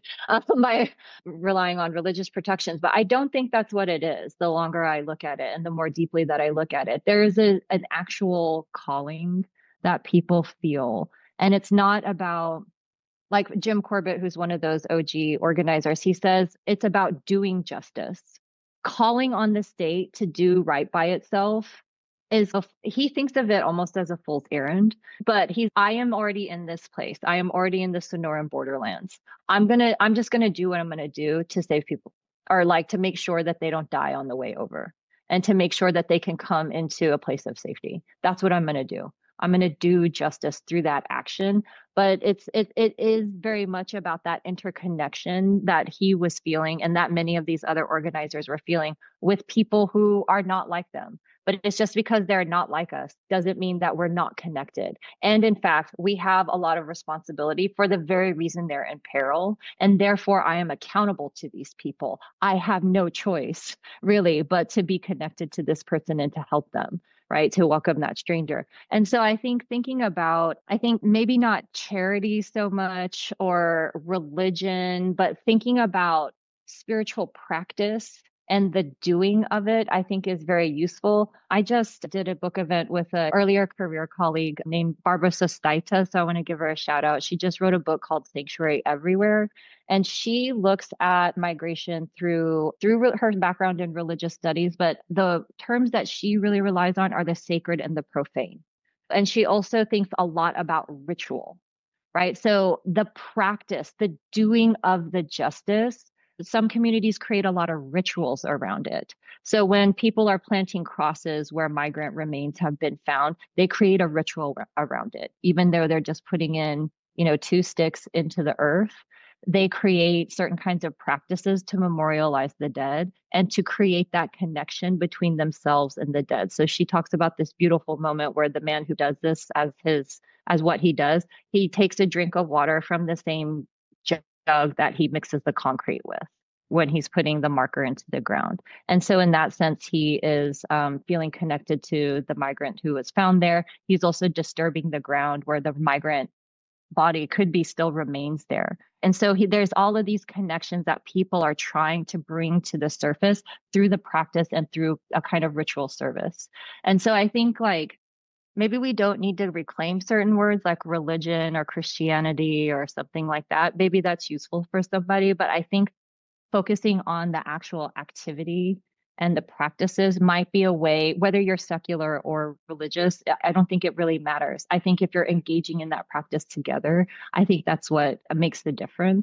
by relying on religious protections, but I don't think that's what it is. The longer I look at it and the more deeply that I look at it, there is an actual calling that people feel. And it's not about, like Jim Corbett, who's one of those OG organizers, he says it's about doing justice. Calling on the state to do right by itself he thinks of it almost as a fool's errand, but I am already in this place. I am already in the Sonoran borderlands. I'm just gonna do what I'm gonna do to save people, or like to make sure that they don't die on the way over, and to make sure that they can come into a place of safety. That's what I'm gonna do. I'm gonna do justice through that action. But it is very much about that interconnection that he was feeling, and that many of these other organizers were feeling with people who are not like them. But it's just because they're not like us doesn't mean that we're not connected. And in fact, we have a lot of responsibility for the very reason they're in peril. And therefore, I am accountable to these people. I have no choice, really, but to be connected to this person and to help them, right? To welcome that stranger. And so I think I think maybe not charity so much or religion, but thinking about spiritual practice and the doing of it, I think is very useful. I just did a book event with an earlier career colleague named Barbara Sostaita. So I want to give her a shout out. She just wrote a book called Sanctuary Everywhere. And she looks at migration through her background in religious studies. But the terms that she really relies on are the sacred and the profane. And she also thinks a lot about ritual, right? So the practice, the doing of the justice, some communities create a lot of rituals around it. So when people are planting crosses where migrant remains have been found, they create a ritual around it. Even though they're just putting in, 2 sticks into the earth, they create certain kinds of practices to memorialize the dead and to create that connection between themselves and the dead. So she talks about this beautiful moment where the man who does this as what he does, he takes a drink of water from the same jug that he mixes the concrete with when he's putting the marker into the ground. And so in that sense, he is feeling connected to the migrant who was found there. He's also disturbing the ground where the migrant body could be still remains there. And so there's all of these connections that people are trying to bring to the surface through the practice and through a kind of ritual service. And so I think maybe we don't need to reclaim certain words like religion or Christianity or something like that. Maybe that's useful for somebody, but I think focusing on the actual activity and the practices might be a way, whether you're secular or religious, I don't think it really matters. I think if you're engaging in that practice together, I think that's what makes the difference.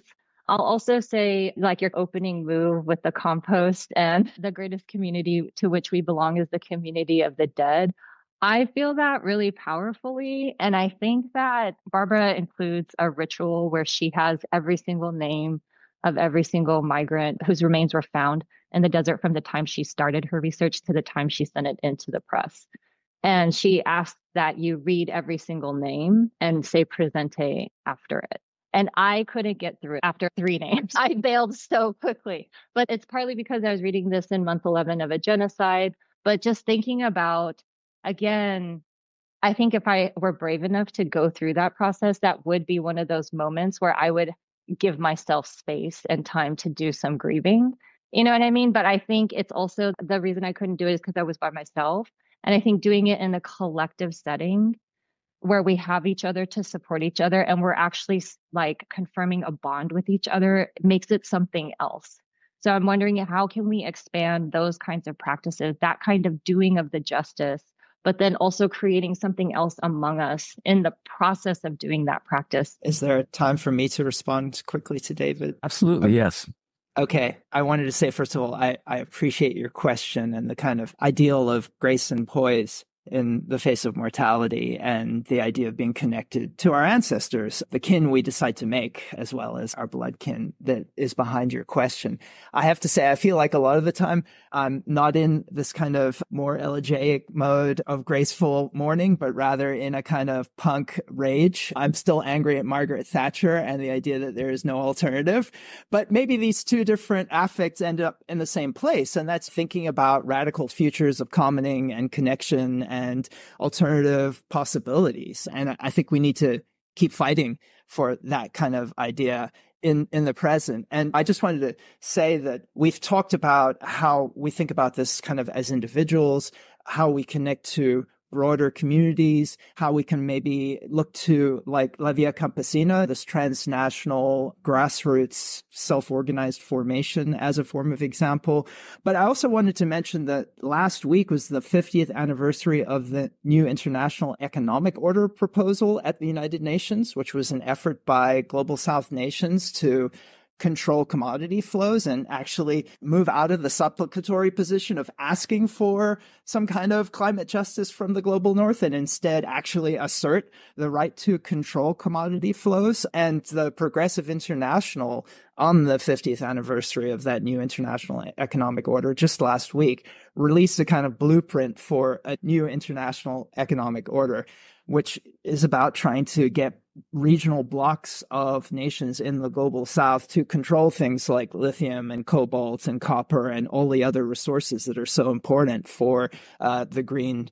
I'll also say, like your opening move with the compost and the greatest community to which we belong is the community of the dead. I feel that really powerfully. And I think that Barbara includes a ritual where she has every single name of every single migrant whose remains were found in the desert from the time she started her research to the time she sent it into the press. And she asked that you read every single name and say presente after it. And I couldn't get through after 3 names. I bailed so quickly. But it's partly because I was reading this in month 11 of a genocide. But just thinking about, again, I think if I were brave enough to go through that process, that would be one of those moments where I would give myself space and time to do some grieving. You know what I mean? But I think it's also the reason I couldn't do it is because I was by myself. And I think doing it in a collective setting where we have each other to support each other and we're actually like confirming a bond with each other makes it something else. So I'm wondering how can we expand those kinds of practices, that kind of doing of the justice, but then also creating something else among us in the process of doing that practice. Is there time for me to respond quickly to David? Absolutely, yes. Okay. I wanted to say, first of all, I appreciate your question and the kind of ideal of grace and poise in the face of mortality and the idea of being connected to our ancestors, the kin we decide to make, as well as our blood kin that is behind your question. I have to say, I feel like a lot of the time I'm not in this kind of more elegiac mode of graceful mourning, but rather in a kind of punk rage. I'm still angry at Margaret Thatcher and the idea that there is no alternative. But maybe these two different affects end up in the same place. And that's thinking about radical futures of commoning and connection and alternative possibilities. And I think we need to keep fighting for that kind of idea in the present. And I just wanted to say that we've talked about how we think about this kind of as individuals, how we connect to broader communities, how we can maybe look to like La Via Campesina, this transnational grassroots self-organized formation as a form of example. But I also wanted to mention that last week was the 50th anniversary of the new International Economic Order proposal at the United Nations, which was an effort by Global South nations to control commodity flows and actually move out of the supplicatory position of asking for some kind of climate justice from the global north and instead actually assert the right to control commodity flows. And the Progressive International, on the 50th anniversary of that new international economic order just last week, released a kind of blueprint for a new international economic order, which is about trying to get regional blocks of nations in the global south to control things like lithium and cobalt and copper and all the other resources that are so important for the green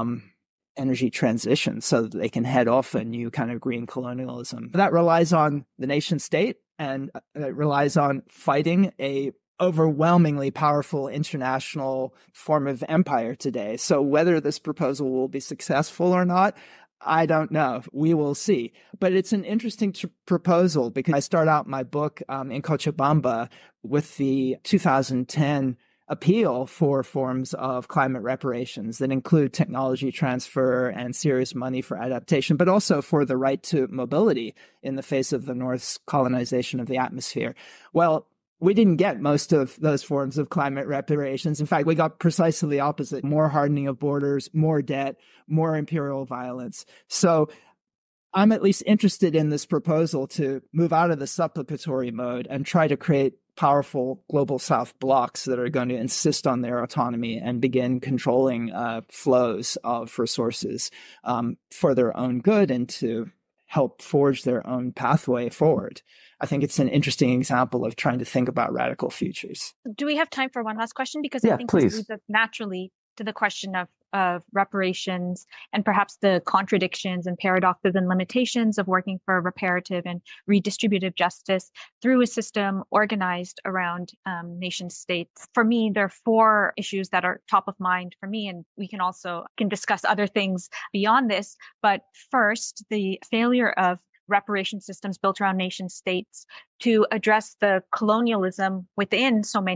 energy transition so that they can head off a new kind of green colonialism. That relies on the nation state and it relies on fighting a overwhelmingly powerful international form of empire today. So whether this proposal will be successful or not, I don't know. We will see. But it's an interesting proposal because I start out my book in Cochabamba with the 2010 appeal for forms of climate reparations that include technology transfer and serious money for adaptation, but also for the right to mobility in the face of the North's colonization of the atmosphere. Well, we didn't get most of those forms of climate reparations. In fact, we got precisely the opposite: more hardening of borders, more debt, more imperial violence. So I'm at least interested in this proposal to move out of the supplicatory mode and try to create powerful global South blocs that are going to insist on their autonomy and begin controlling flows of resources for their own good and to help forge their own pathway forward. I think it's an interesting example of trying to think about radical futures. Do we have time for one last question? Because Yeah, I think please. this leads us naturally to the question of reparations and perhaps the contradictions and paradoxes and limitations of working for reparative and redistributive justice through a system organized around nation states. For me, there are 4 issues that are top of mind for me, and we can discuss other things beyond this. But first, the failure of reparation systems built around nation states to address the colonialism within so many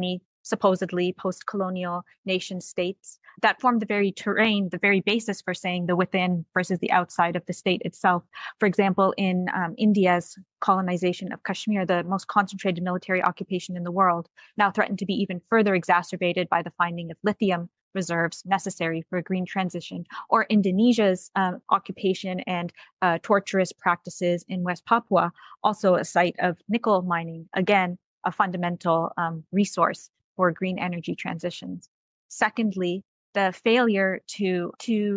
supposedly post-colonial nation states that form the very terrain, the very basis for saying the within versus the outside of the state itself. For example, in India's colonization of Kashmir, the most concentrated military occupation in the world, now threatened to be even further exacerbated by the finding of lithium reserves necessary for a green transition, or Indonesia's occupation and torturous practices in West Papua, also a site of nickel mining, again, a fundamental resource for green energy transitions. Secondly, the failure to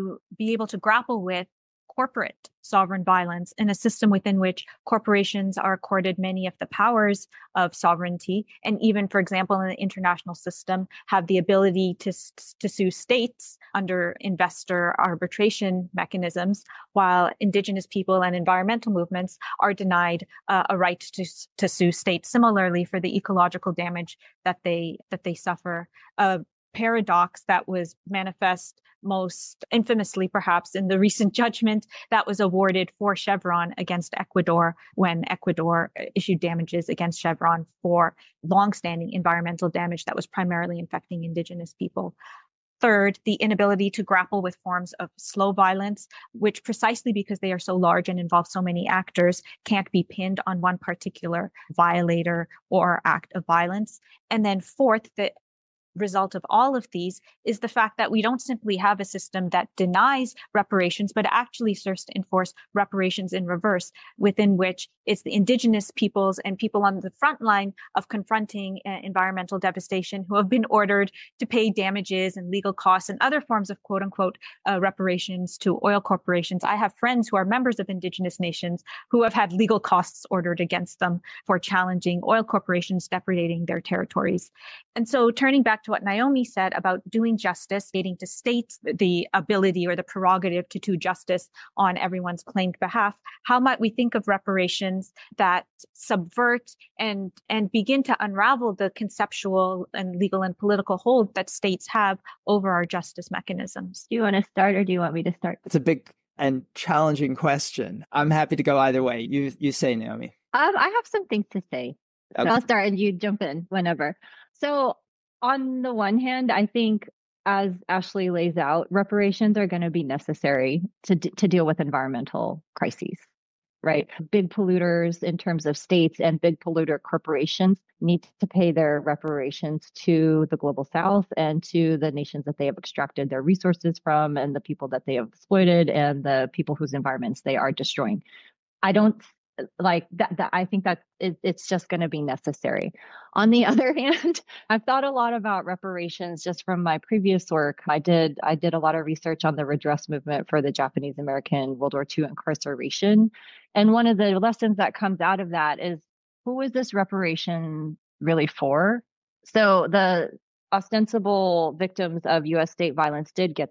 be able to grapple with corporate sovereign violence in a system within which corporations are accorded many of the powers of sovereignty, and even, for example, in the international system, have the ability to sue states under investor arbitration mechanisms, while indigenous people and environmental movements are denied a right to sue states similarly for the ecological damage that they suffer. A paradox that was manifest most infamously, perhaps, in the recent judgment that was awarded for Chevron against Ecuador, when Ecuador issued damages against Chevron for longstanding environmental damage that was primarily infecting indigenous people. Third, the inability to grapple with forms of slow violence, which, precisely because they are so large and involve so many actors, can't be pinned on one particular violator or act of violence. And then fourth, the result of all of these is the fact that we don't simply have a system that denies reparations, but actually serves to enforce reparations in reverse, within which it's the indigenous peoples and people on the front line of confronting environmental devastation who have been ordered to pay damages and legal costs and other forms of quote unquote reparations to oil corporations. I have friends who are members of indigenous nations who have had legal costs ordered against them for challenging oil corporations depredating their territories. And so, turning back to what Naomi said about doing justice, getting to states the ability or the prerogative to do justice on everyone's claimed behalf, how might we think of reparations that subvert and begin to unravel the conceptual and legal and political hold that states have over our justice mechanisms? Do you want to start, or do you want me to start? It's a big and challenging question. I'm happy to go either way. You say, Naomi. I have some things to say. Okay. I'll start and you jump in whenever. So on the one hand, I think, as Ashley lays out, reparations are going to be necessary to deal with environmental crises, right? Big polluters in terms of states and big polluter corporations need to pay their reparations to the global south and to the nations that they have extracted their resources from, and the people that they have exploited, and the people whose environments they are destroying. I don't like that. I think that it's just going to be necessary. On the other hand, I've thought a lot about reparations just from my previous work. I did a lot of research on the redress movement for the Japanese American World War II incarceration. And one of the lessons that comes out of that is, who is this reparation really for? So the ostensible victims of U.S. state violence did get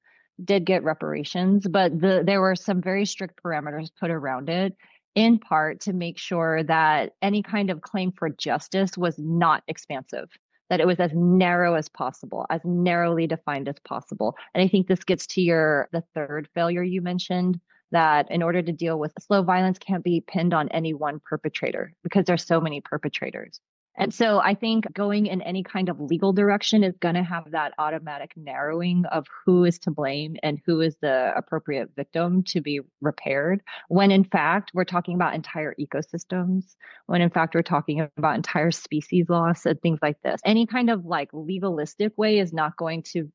reparations, but there were some very strict parameters put around it, in part to make sure that any kind of claim for justice was not expansive, that it was as narrow as possible, as narrowly defined as possible. And I think this gets to the third failure you mentioned, that in order to deal with slow violence can't be pinned on any one perpetrator because there's so many perpetrators. And so I think going in any kind of legal direction is going to have that automatic narrowing of who is to blame and who is the appropriate victim to be repaired, when in fact we're talking about entire ecosystems, when in fact we're talking about entire species loss and things like this. Any kind of like legalistic way is not going to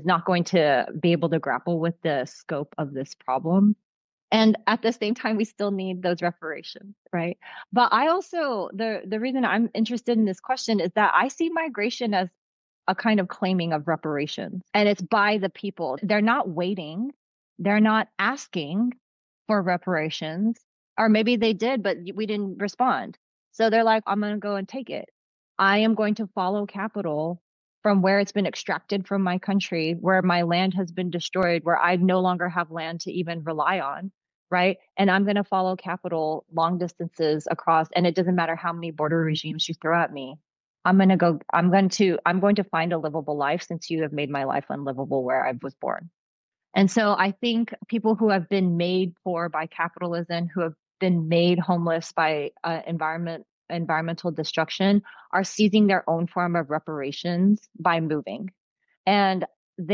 be able to grapple with the scope of this problem. And at the same time, we still need those reparations, right? But I also, the reason I'm interested in this question is that I see migration as a kind of claiming of reparations, and it's by the people. They're not waiting. They're not asking for reparations, or maybe they did, but we didn't respond. So they're like, I'm going to go and take it. I am going to follow capital from where it's been extracted from my country, where my land has been destroyed, where I no longer have land to even rely on. Right. And I'm going to follow capital long distances across. And it doesn't matter how many border regimes you throw at me. I'm going to find a livable life, since you have made my life unlivable where I was born. And so I think people who have been made poor by capitalism, who have been made homeless by environmental destruction are seizing their own form of reparations by moving. And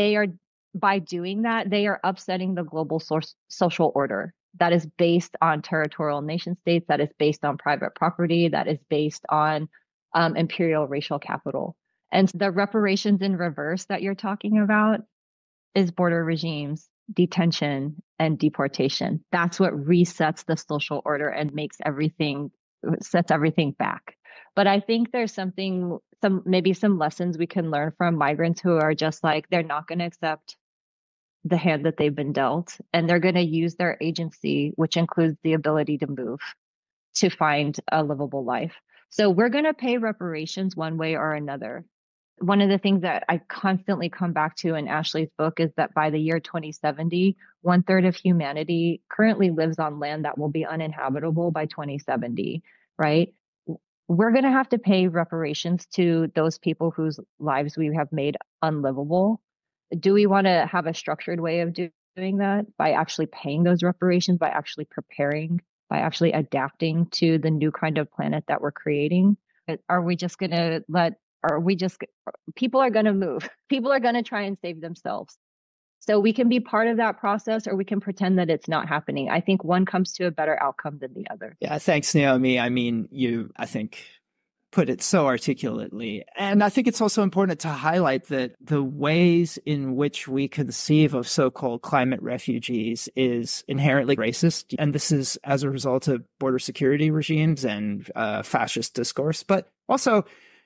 by doing that, they are upsetting the global social order that is based on territorial nation states, that is based on private property, that is based on imperial racial capital. And the reparations in reverse that you're talking about is border regimes, detention, and deportation. That's what resets the social order and sets everything back. But I think there's maybe some lessons we can learn from migrants who are just like, they're not going to accept the hand that they've been dealt, and they're going to use their agency, which includes the ability to move, to find a livable life. So we're going to pay reparations one way or another. One of the things that I constantly come back to in Ashley's book is that by the year 2070, 1/3 of humanity currently lives on land that will be uninhabitable by 2070, right? We're going to have to pay reparations to those people whose lives we have made unlivable. Do we want to have a structured way of doing that by actually paying those reparations, by actually preparing, by actually adapting to the new kind of planet that we're creating? Are we just going to people are going to move. People are going to try and save themselves. So we can be part of that process, or we can pretend that it's not happening. I think one comes to a better outcome than the other. Yeah, thanks, Naomi. I mean, I think, put it so articulately. And I think it's also important to highlight that the ways in which we conceive of so-called climate refugees is inherently racist. And this is as a result of border security regimes and fascist discourse, but also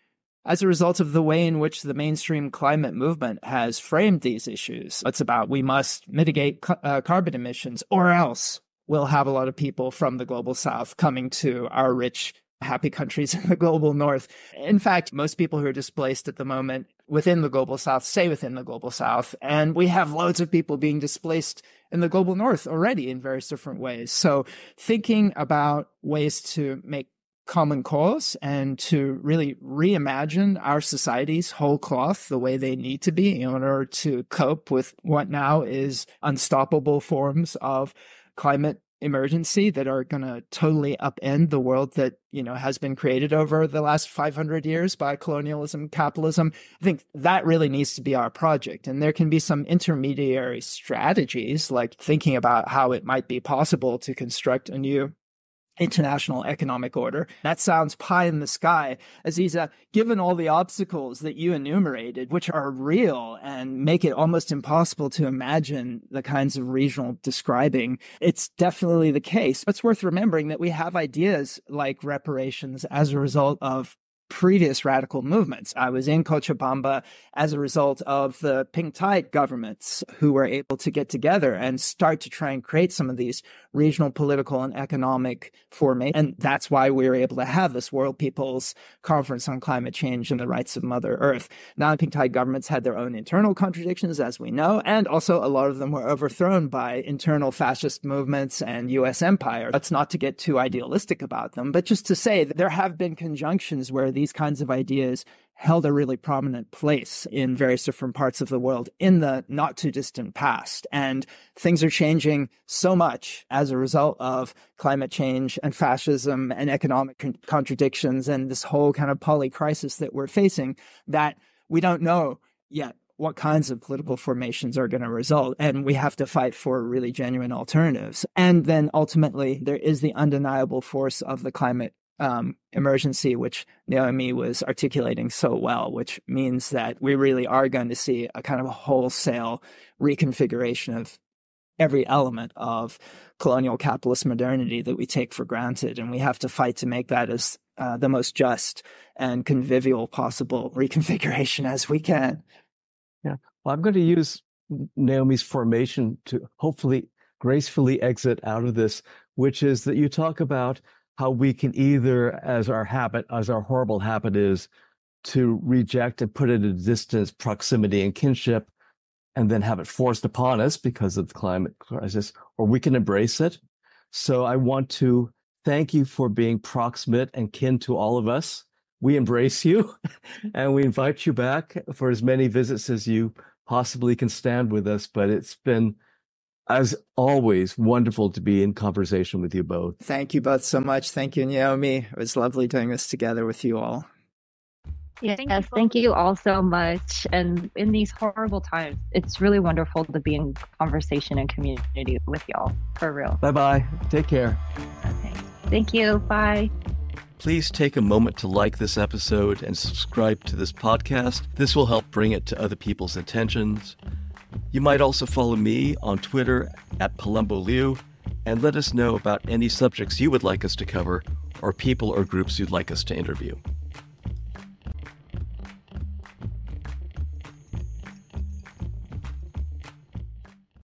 as a result of the way in which the mainstream climate movement has framed these issues. It's about, we must mitigate carbon emissions, or else we'll have a lot of people from the global south coming to our rich, happy countries in the global north. In fact, most people who are displaced at the moment within the global south stay within the global south. And we have loads of people being displaced in the global north already in various different ways. So thinking about ways to make common cause and to really reimagine our societies whole cloth the way they need to be in order to cope with what now is unstoppable forms of climate emergency that are going to totally upend the world that, has been created over the last 500 years by colonialism, capitalism. I think that really needs to be our project. And there can be some intermediary strategies, like thinking about how it might be possible to construct a new international economic order. That sounds pie in the sky, Aziza, given all the obstacles that you enumerated, which are real and make it almost impossible to imagine the kinds of regional describing. It's definitely the case. It's worth remembering that we have ideas like reparations as a result of previous radical movements. I was in Cochabamba as a result of the Pink Tide governments who were able to get together and start to try and create some of these regional political and economic formations. And that's why we were able to have this World People's Conference on Climate Change and the Rights of Mother Earth. Now, the Pink Tide governments had their own internal contradictions, as we know, and also a lot of them were overthrown by internal fascist movements and U.S. empire. That's not to get too idealistic about them, but just to say that there have been conjunctions where these kinds of ideas held a really prominent place in various different parts of the world in the not too distant past. And things are changing so much as a result of climate change and fascism and economic contradictions and this whole kind of polycrisis that we're facing that we don't know yet what kinds of political formations are going to result. And we have to fight for really genuine alternatives. And then ultimately, there is the undeniable force of the climate emergency, which Naomi was articulating so well, which means that we really are going to see a kind of a wholesale reconfiguration of every element of colonial capitalist modernity that we take for granted. And we have to fight to make that as the most just and convivial possible reconfiguration as we can. Yeah. Well, I'm going to use Naomi's formation to hopefully gracefully exit out of this, which is that you talk about how we can either, as our horrible habit is, to reject and put it at a distance, proximity and kinship, and then have it forced upon us because of the climate crisis, or we can embrace it. So I want to thank you for being proximate and kin to all of us. We embrace you and we invite you back for as many visits as you possibly can stand with us. But it's been As always, wonderful to be in conversation with you both. Thank you both so much. Thank you, Naomi. It was lovely doing this together with you all. Yes, thank you all so much. And in these horrible times, it's really wonderful to be in conversation and community with y'all, for real. Bye-bye. Take care. Okay. Thank you. Bye. Please take a moment to like this episode and subscribe to this podcast. This will help bring it to other people's attentions. You might also follow me on Twitter @PalumboLiu and let us know about any subjects you would like us to cover or people or groups you'd like us to interview.